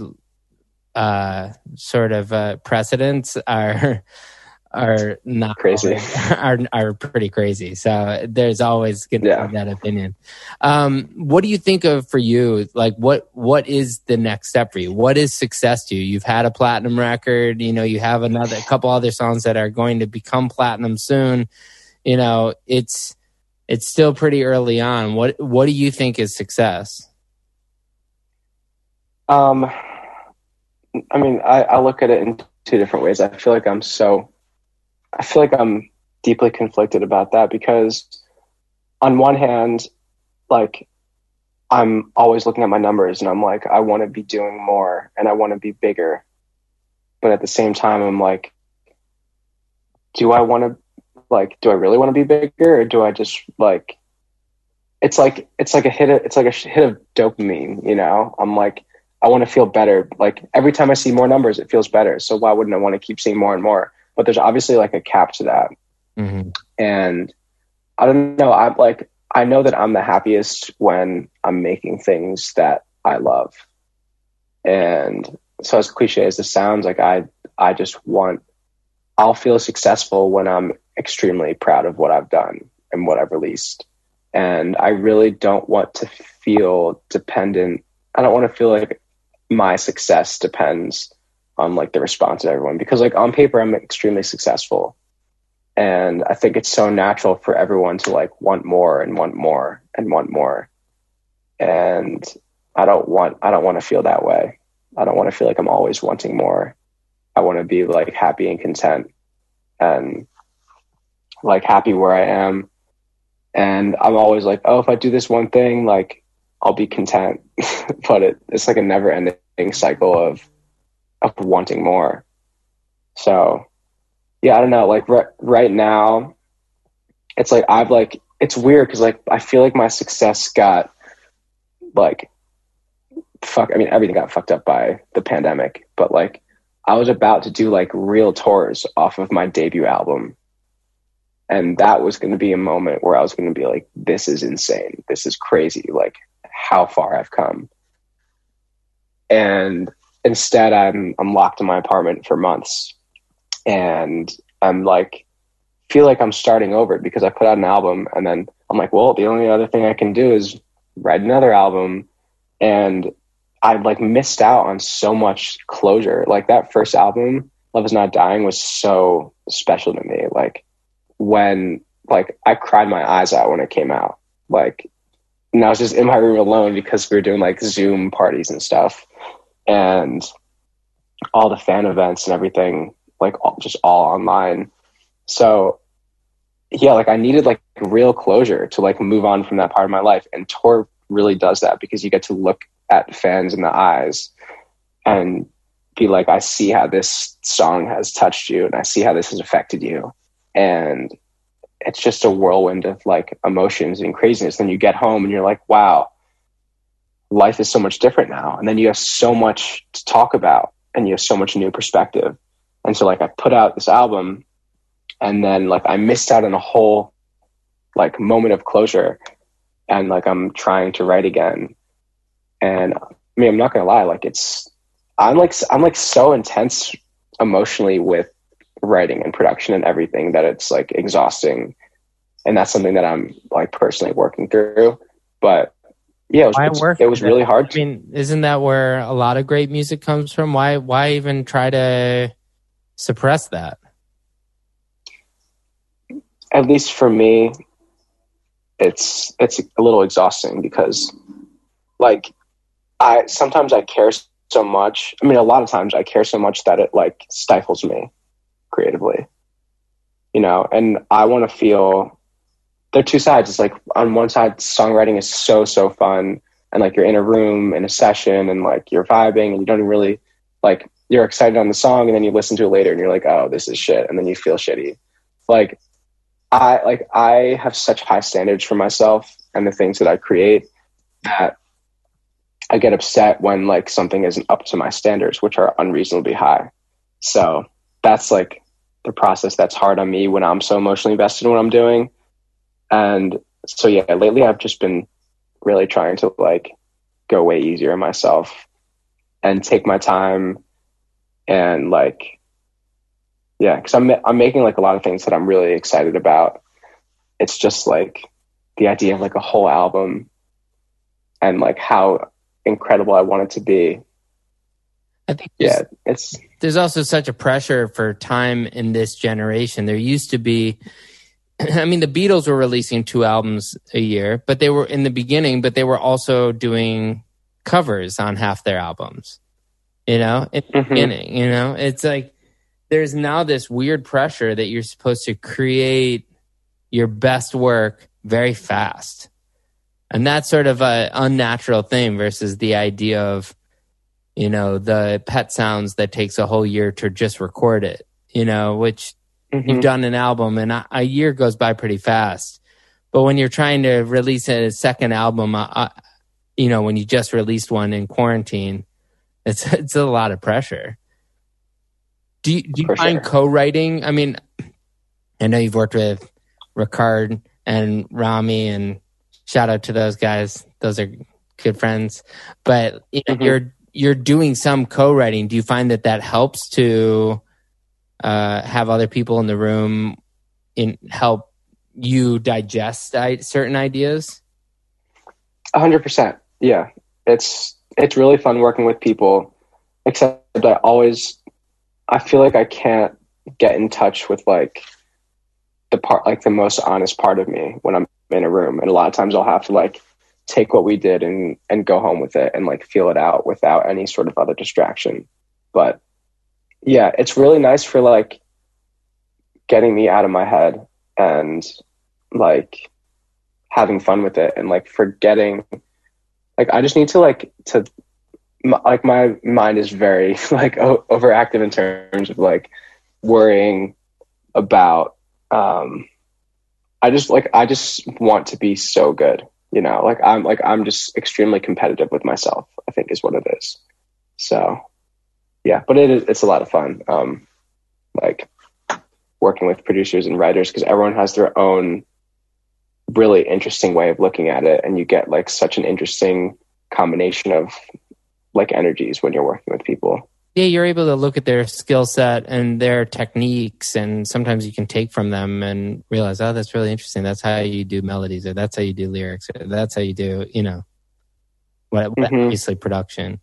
sort of precedents are not crazy, are pretty crazy. So there's always going to be that opinion. What do you think of for you? Like, what is the next step for you? What is success to you? You've had a platinum record, you know, you have a couple other songs that are going to become platinum soon. You know, it's still pretty early on. What do you think is success? I mean, I look at it in two different ways. I feel like I'm deeply conflicted about that, because on one hand, like, I'm always looking at my numbers and I'm like, I want to be doing more and I want to be bigger. But at the same time, I'm like, do I really want to be bigger, or do I just like, it's like a hit of dopamine, you know? I'm like, I want to feel better. Like, every time I see more numbers, it feels better. So why wouldn't I want to keep seeing more and more? But there's obviously like a cap to that. Mm-hmm. And I don't know. I know that I'm the happiest when I'm making things that I love. And so, as cliche as this sounds, like, I'll feel successful when I'm extremely proud of what I've done and what I've released. And I really don't want to feel dependent. I don't want to feel like my success depends on like the response of everyone, because like on paper, I'm extremely successful. And I think it's so natural for everyone to like want more and want more and want more. And I don't want to feel that way. I don't want to feel like I'm always wanting more. I want to be like happy and content and like happy where I am. And I'm always like, oh, if I do this one thing, like, I'll be content. But it's like a never ending cycle of wanting more. So yeah, I don't know, like right now it's like it's weird because like I feel like my success got like everything got fucked up by the pandemic, but like I was about to do like real tours off of my debut album, and that was going to be a moment where I was going to be like, this is insane, this is crazy, like how far I've come. And instead, I'm locked in my apartment for months, and I'm like, feel like I'm starting over because I put out an album, and then I'm like, well, the only other thing I can do is write another album, and I like missed out on so much closure. Like that first album, Love Is Not Dying, was so special to me. Like when I cried my eyes out when it came out. Like, and I was just in my room alone because we were doing like Zoom parties and stuff. And all the fan events and everything, like just all online. So yeah, like I needed like real closure to like move on from that part of my life. And tour really does that, because you get to look at fans in the eyes and be like, I see how this song has touched you, and I see how this has affected you. And it's just a whirlwind of like emotions and craziness. Then you get home and you're like, wow, life is so much different now. And then you have so much to talk about, and you have so much new perspective. And so like I put out this album, and then like I missed out on a whole like moment of closure, and like I'm trying to write again. And I mean, I'm not gonna lie, like I'm so intense emotionally with writing and production and everything that it's like exhausting. And that's something that I'm like personally working through. But yeah, it was really hard. I mean, isn't that where a lot of great music comes from? Why even try to suppress that? At least for me, it's a little exhausting because like sometimes I care so much. I mean, a lot of times I care so much that it like stifles me creatively, you know, and I want to feel there are two sides. It's like on one side, songwriting is so fun. And like you're in a room in a session and like you're vibing and you don't really like, you're excited on the song and then you listen to it later and you're like, oh, this is shit. And then you feel shitty. I have such high standards for myself and the things that I create that I get upset when like something isn't up to my standards, which are unreasonably high. So that's like the process that's hard on me when I'm so emotionally invested in what I'm doing. And so, yeah, lately I've just been really trying to like go way easier on myself and take my time and like, yeah, because I'm making like a lot of things that I'm really excited about. It's just like the idea of like a whole album and like how incredible I want it to be. I think there's also such a pressure for time in this generation. There used to be, I mean, the Beatles were releasing 2 albums a year, but they were in the beginning, but they were also doing covers on half their albums, you know, in the beginning, you know, it's like, there's now this weird pressure that you're supposed to create your best work very fast. And that's sort of an unnatural thing versus the idea of, you know, the Pet Sounds that takes a whole year to just record it, you know, which you've done an album and a year goes by pretty fast. But when you're trying to release a second album, you know, when you just released one in quarantine, it's a lot of pressure. Do you find co-writing? I mean, I know you've worked with Ricard and Rami, and shout out to those guys. Those are good friends. But you know, you're doing some co-writing. Do you find that helps to have other people in the room help you digest certain ideas? 100%. Yeah, it's really fun working with people. Except I feel like I can't get in touch with like the most honest part of me when I'm in a room. And a lot of times I'll have to like take what we did and go home with it and like feel it out without any sort of other distraction. But yeah, it's really nice for like getting me out of my head and like having fun with it and like forgetting, like I just need to my mind is very like overactive in terms of like worrying about I just want to be so good, you know, I'm just extremely competitive with myself, I think is what it is. So yeah, but it's a lot of fun like working with producers and writers because everyone has their own really interesting way of looking at it, and you get like such an interesting combination of like energies when you're working with people. Yeah, you're able to look at their skill set and their techniques, and sometimes you can take from them and realize, oh, that's really interesting. That's how you do melodies, or that's how you do lyrics, or that's how you do, you know, what obviously production.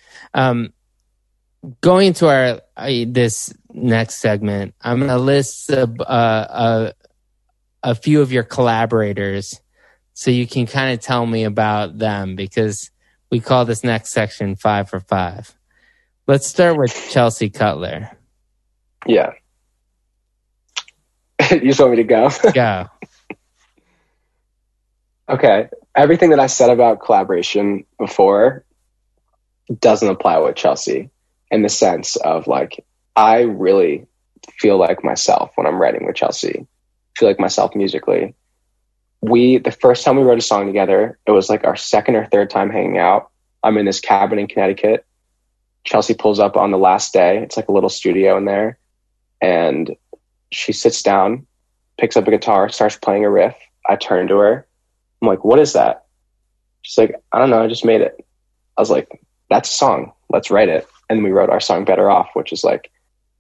Going to this next segment, I'm going to list a few of your collaborators so you can kind of tell me about them, because we call this next section 5 for 5. Let's start with Chelsea Cutler. Yeah. You just want me to go? Go. Okay. Everything that I said about collaboration before doesn't apply with Chelsea, in the sense of like, I really feel like myself when I'm writing with Chelsea. I feel like myself musically. The first time we wrote a song together, it was like our second or third time hanging out. I'm in this cabin in Connecticut. Chelsea pulls up on the last day. It's like a little studio in there. And she sits down, picks up a guitar, starts playing a riff. I turn to her. I'm like, what is that? She's like, I don't know. I just made it. I was like, that's a song. Let's write it. And we wrote our song Better Off, which is like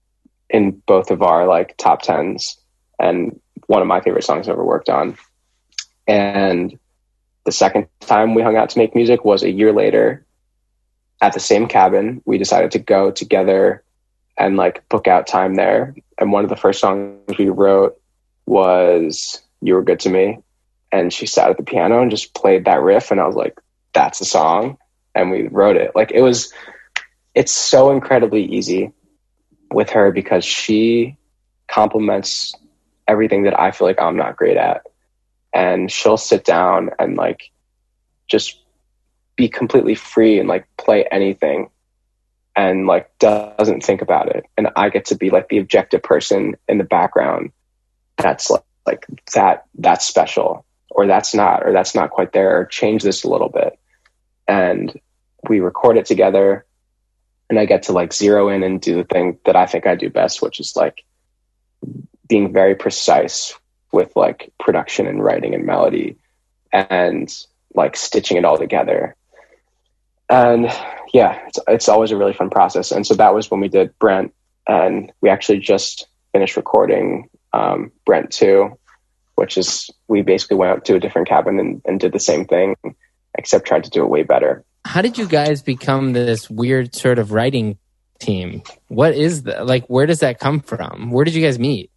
in both of our like top tens, and one of my favorite songs I've ever worked on. And the second time we hung out to make music was a year later at the same cabin. We decided to go together and like book out time there. And one of the first songs we wrote was You Were Good to Me. And she sat at the piano and just played that riff. And I was like, that's the song. And we wrote it. Like it's so incredibly easy with her because she complements everything that I feel like I'm not great at. And she'll sit down and like just be completely free and like play anything and like doesn't think about it. And I get to be like the objective person in the background that's like that's special, or that's not quite there, or change this a little bit. And we record it together, and I get to like zero in and do the thing that I think I do best, which is like being very precise with like production and writing and melody and like stitching it all together. And yeah, it's always a really fun process. And so that was when we did Brent, and we actually just finished recording Brent 2, which is, we basically went out to a different cabin and did the same thing, except tried to do it way better. How did you guys become this weird sort of writing team? What is that? Like, where does that come from? Where did you guys meet?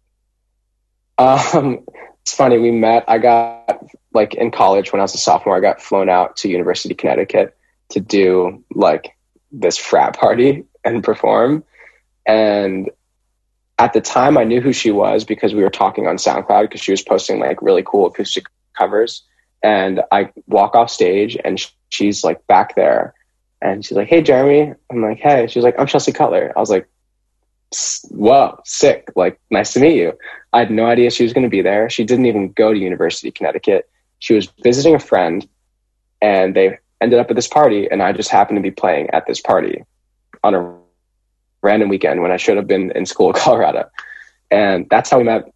It's funny. We met, I got like in college when I was a sophomore, I got flown out to University of Connecticut to do like this frat party and perform. And at the time I knew who she was because we were talking on SoundCloud because she was posting like really cool acoustic covers. And I walk off stage and she's like back there and she's like, "Hey, Jeremy." I'm like, "Hey." She's like, "I'm Chelsea Cutler." I was like, "Whoa, sick. Like, nice to meet you." I had no idea she was going to be there. She didn't even go to University of Connecticut. She was visiting a friend and they ended up at this party, and I just happened to be playing at this party on a random weekend when I should have been in school in Colorado. And that's how we met.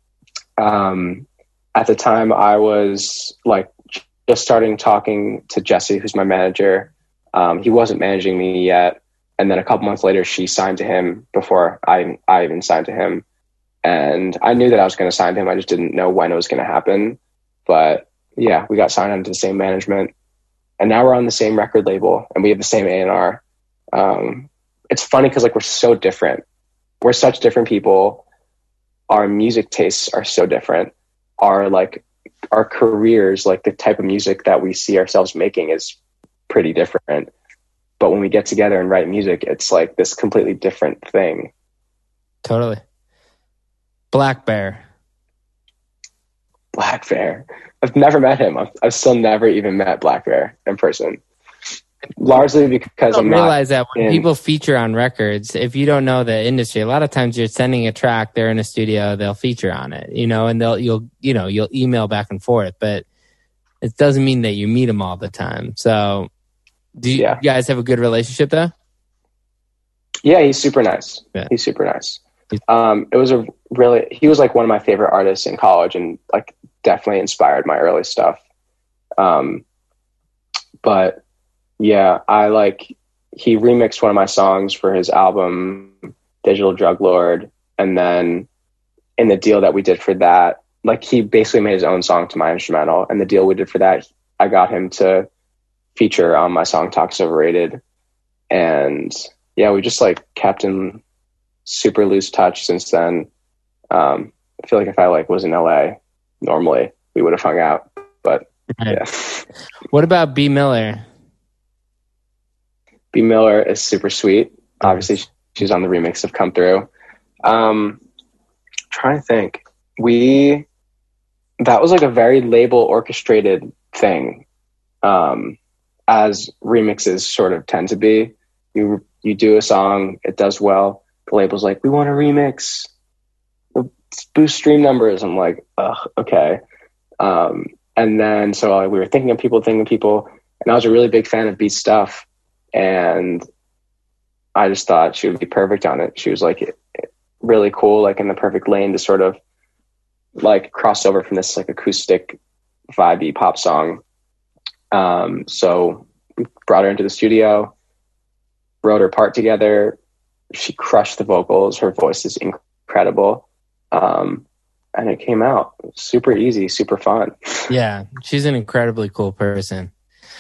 At the time I was like just starting talking to Jesse, who's my manager. He wasn't managing me yet. And then a couple months later, she signed to him before I even signed to him. And I knew that I was going to sign to him. I just didn't know when it was going to happen. But yeah, we got signed onto the same management. And now we're on the same record label and we have the same A&R. It's funny because like we're so different. We're such different people. Our music tastes are so different. Our careers, like the type of music that we see ourselves making is pretty different. But when we get together and write music, it's like this completely different thing. Totally. blackbear. blackbear. I've never met him. I've still never even met blackbear in person. Largely because I don't realize that when people feature on records, if you don't know the industry, a lot of times you're sending a track, they're in a studio, they'll feature on it, and you'll email back and forth, but it doesn't mean that you meet them all the time. So do you guys have a good relationship though? Yeah, he's super nice. Yeah. He's super nice. It was he was like one of my favorite artists in college and like definitely inspired my early stuff. But yeah, he remixed one of my songs for his album Digital Drug Lord. And then in the deal that we did for that, like he basically made his own song to my instrumental. And the deal we did for that, I got him to feature on my song Talk's Overrated. And yeah, we just like kept in super loose touch since then. I feel like if I was in LA normally we would have hung out, but right. Yeah. What about B Miller? B Miller is super sweet. Obviously she's on the remix of Come Through. Trying to think. That was like a very label orchestrated thing. As remixes sort of tend to be. You do a song, it does well. The label's like, we want a remix. We'll boost stream numbers. I'm like, ugh, okay. And then so we were thinking of people, and I was a really big fan of Beat Stuff. And I just thought she would be perfect on it. She was like really cool, like in the perfect lane to sort of like cross over from this like acoustic vibey pop song. So we brought her into the studio, wrote her part together, she crushed the vocals. Her voice is incredible. And it came out super easy, super fun. Yeah, she's an incredibly cool person.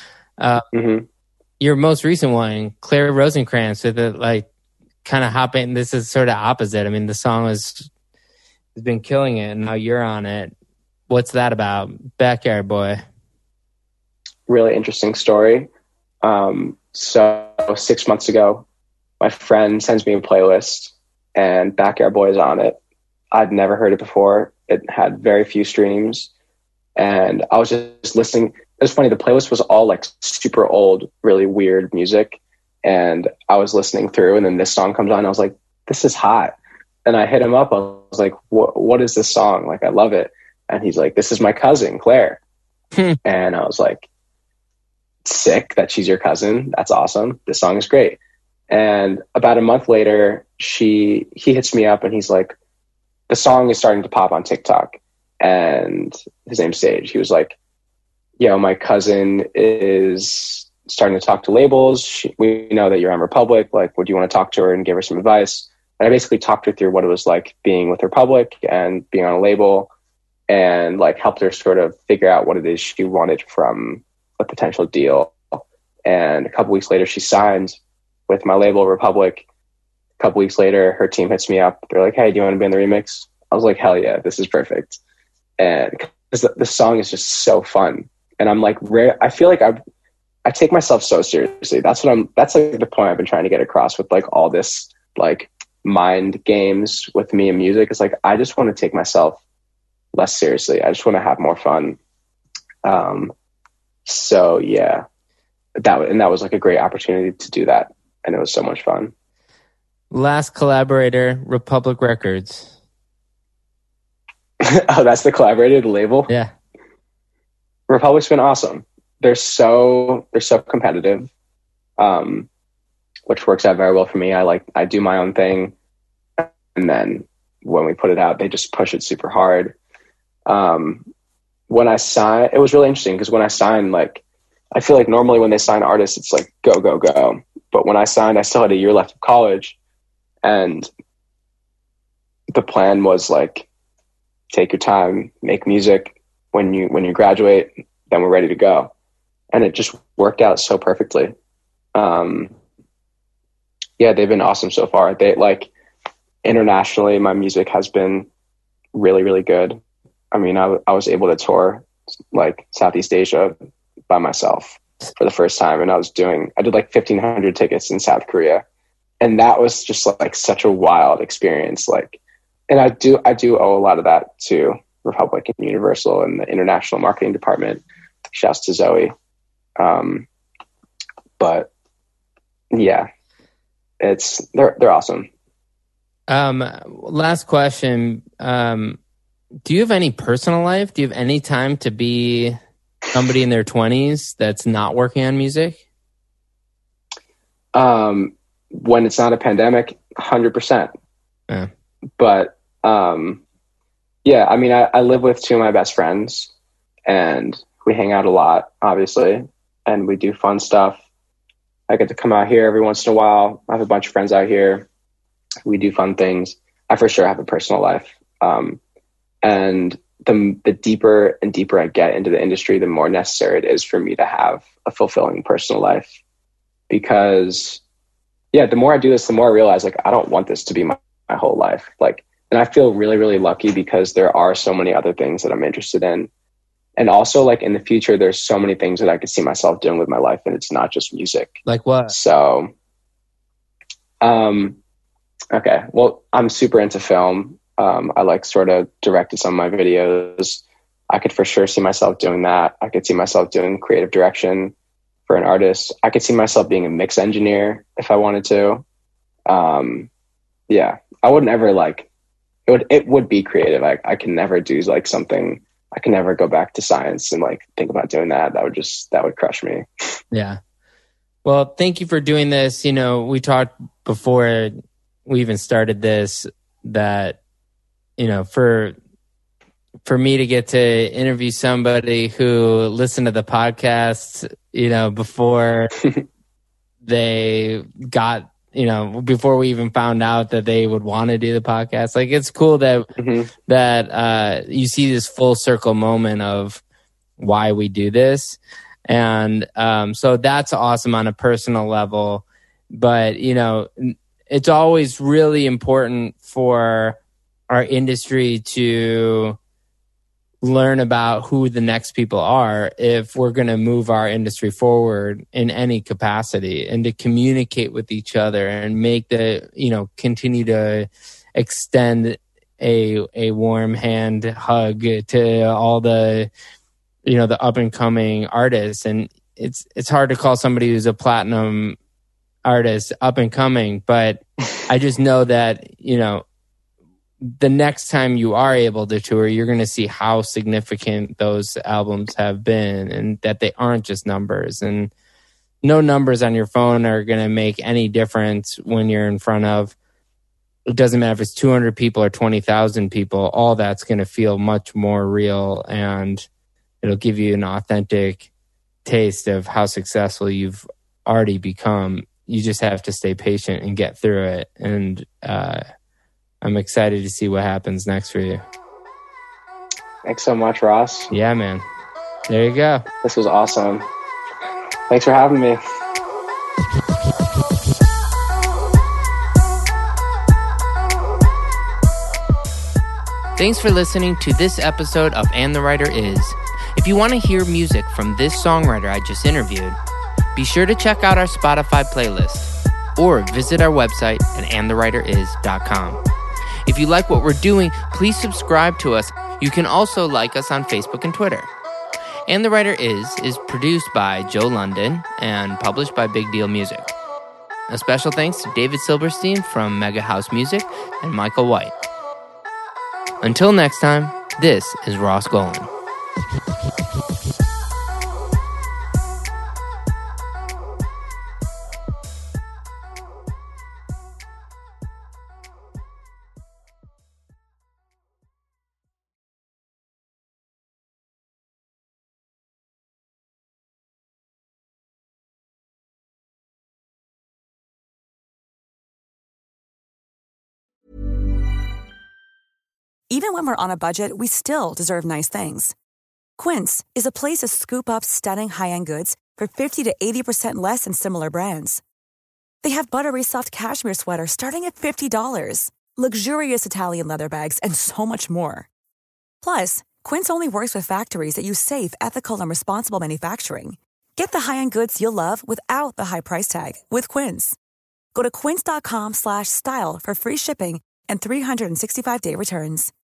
Your most recent one, Claire Rosenkrantz, with it like kind of hopping. This is sort of opposite. I mean, the song has been killing it, and now you're on it. What's that about? Backyard Boy. Really interesting story. So 6 months ago, my friend sends me a playlist, and Backyard Boy is on it. I'd never heard it before. It had very few streams, and I was just listening. It was funny. The playlist was all like super old, really weird music, and I was listening through, and then this song comes on. And I was like, "This is hot," and I hit him up. I was like, "What is this song? Like, I love it." And he's like, "This is my cousin, Claire," and I was like, "Sick that she's your cousin. That's awesome. This song is great." And about a month later, he hits me up, and he's like, the song is starting to pop on TikTok, and his name's Sage. He was like, "Yo, my cousin is starting to talk to labels. We know that you're on Republic. Like, would you want to talk to her and give her some advice?" And I basically talked her through what it was like being with Republic and being on a label, and like helped her sort of figure out what it is she wanted from a potential deal. And a couple weeks later, she signed with my label, Republic. A couple weeks later, her team hits me up. They're like, "Hey, do you want to be in the remix?" I was like, "Hell yeah, this is perfect." And the song is just so fun. And I'm like, I feel like I take myself so seriously. That's like the point I've been trying to get across with like all this like mind games with me and music. It's like, I just want to take myself less seriously. I just want to have more fun. So yeah, that was like a great opportunity to do that. And it was so much fun. Last collaborator, Republic Records. Oh, that's the collaborator, the label? Yeah. Republic's been awesome. They're so competitive, which works out very well for me. I do my own thing, and then when we put it out, they just push it super hard. When I signed, it was really interesting because when I signed, like, I feel like normally when they sign artists, it's like go, go, go. But when I signed, I still had a year left of college, and the plan was like, take your time, make music. When you graduate, then we're ready to go. And it just worked out so perfectly. Yeah, they've been awesome so far. They like internationally, my music has been really, really good. I mean, I was able to tour like Southeast Asia by myself for the first time. And I did like 1,500 tickets in South Korea. And that was just like such a wild experience. Like, and I do owe a lot of that to Republic and Universal and the international marketing department. Shouts to Zoe. But yeah, they're awesome. Last question. Do you have any personal life? Do you have any time to be somebody in their 20s that's not working on music? When it's not a pandemic, 100%. Yeah. But yeah, I mean, I live with two of my best friends, and we hang out a lot, obviously, and we do fun stuff. I get to come out here every once in a while. I have a bunch of friends out here. We do fun things. I for sure have a personal life. And the deeper and deeper I get into the industry, the more necessary it is for me to have a fulfilling personal life. Because yeah, the more I do this, the more I realize like, I don't want this to be my whole life. Like, and I feel really, really lucky because there are so many other things that I'm interested in. And also like in the future, there's so many things that I could see myself doing with my life, and it's not just music. Like what? So, okay. Well, I'm super into film. I like sort of directed some of my videos. I could for sure see myself doing that. I could see myself doing creative direction for an artist. I could see myself being a mix engineer if I wanted to. Yeah, I wouldn't ever like, it would be creative. I can never do like something, I can never go back to science and like think about doing that. That would crush me. Yeah. Well, thank you for doing this. You know, we talked before we even started this that, you know, for me to get to interview somebody who listened to the podcast, you know, before they got before we even found out that they would want to do the podcast. Like, it's cool that that you see this full circle moment of why we do this. And so that's awesome on a personal level. But, it's always really important for our industry to learn about who the next people are if we're going to move our industry forward in any capacity, and to communicate with each other and make continue to extend a warm hand hug to all the the up and coming artists. And it's hard to call somebody who's a platinum artist up and coming, but I just know that the next time you are able to tour, you're going to see how significant those albums have been, and that they aren't just numbers. And no numbers on your phone are going to make any difference when you're in front of, it doesn't matter if it's 200 people or 20,000 people, all that's going to feel much more real, and it'll give you an authentic taste of how successful you've already become. You just have to stay patient and get through it. And I'm excited to see what happens next for you. Thanks so much, Ross. Yeah, man. There you go. This was awesome. Thanks for having me. Thanks for listening to this episode of And the Writer Is. If you want to hear music from this songwriter I just interviewed, be sure to check out our Spotify playlist or visit our website at andthewriteris.com. If you like what we're doing, please subscribe to us. You can also like us on Facebook and Twitter. And the Writer is produced by Joe London and published by Big Deal Music. A special thanks to David Silberstein from Mega House Music and Michael White. Until next time, this is Ross Golan. Even when we're on a budget, we still deserve nice things. Quince is a place to scoop up stunning high-end goods for 50 to 80% less than similar brands. They have buttery soft cashmere sweaters starting at $50, luxurious Italian leather bags, and so much more. Plus, Quince only works with factories that use safe, ethical, and responsible manufacturing. Get the high-end goods you'll love without the high price tag with Quince. Go to quince.com/style for free shipping and 365-day returns.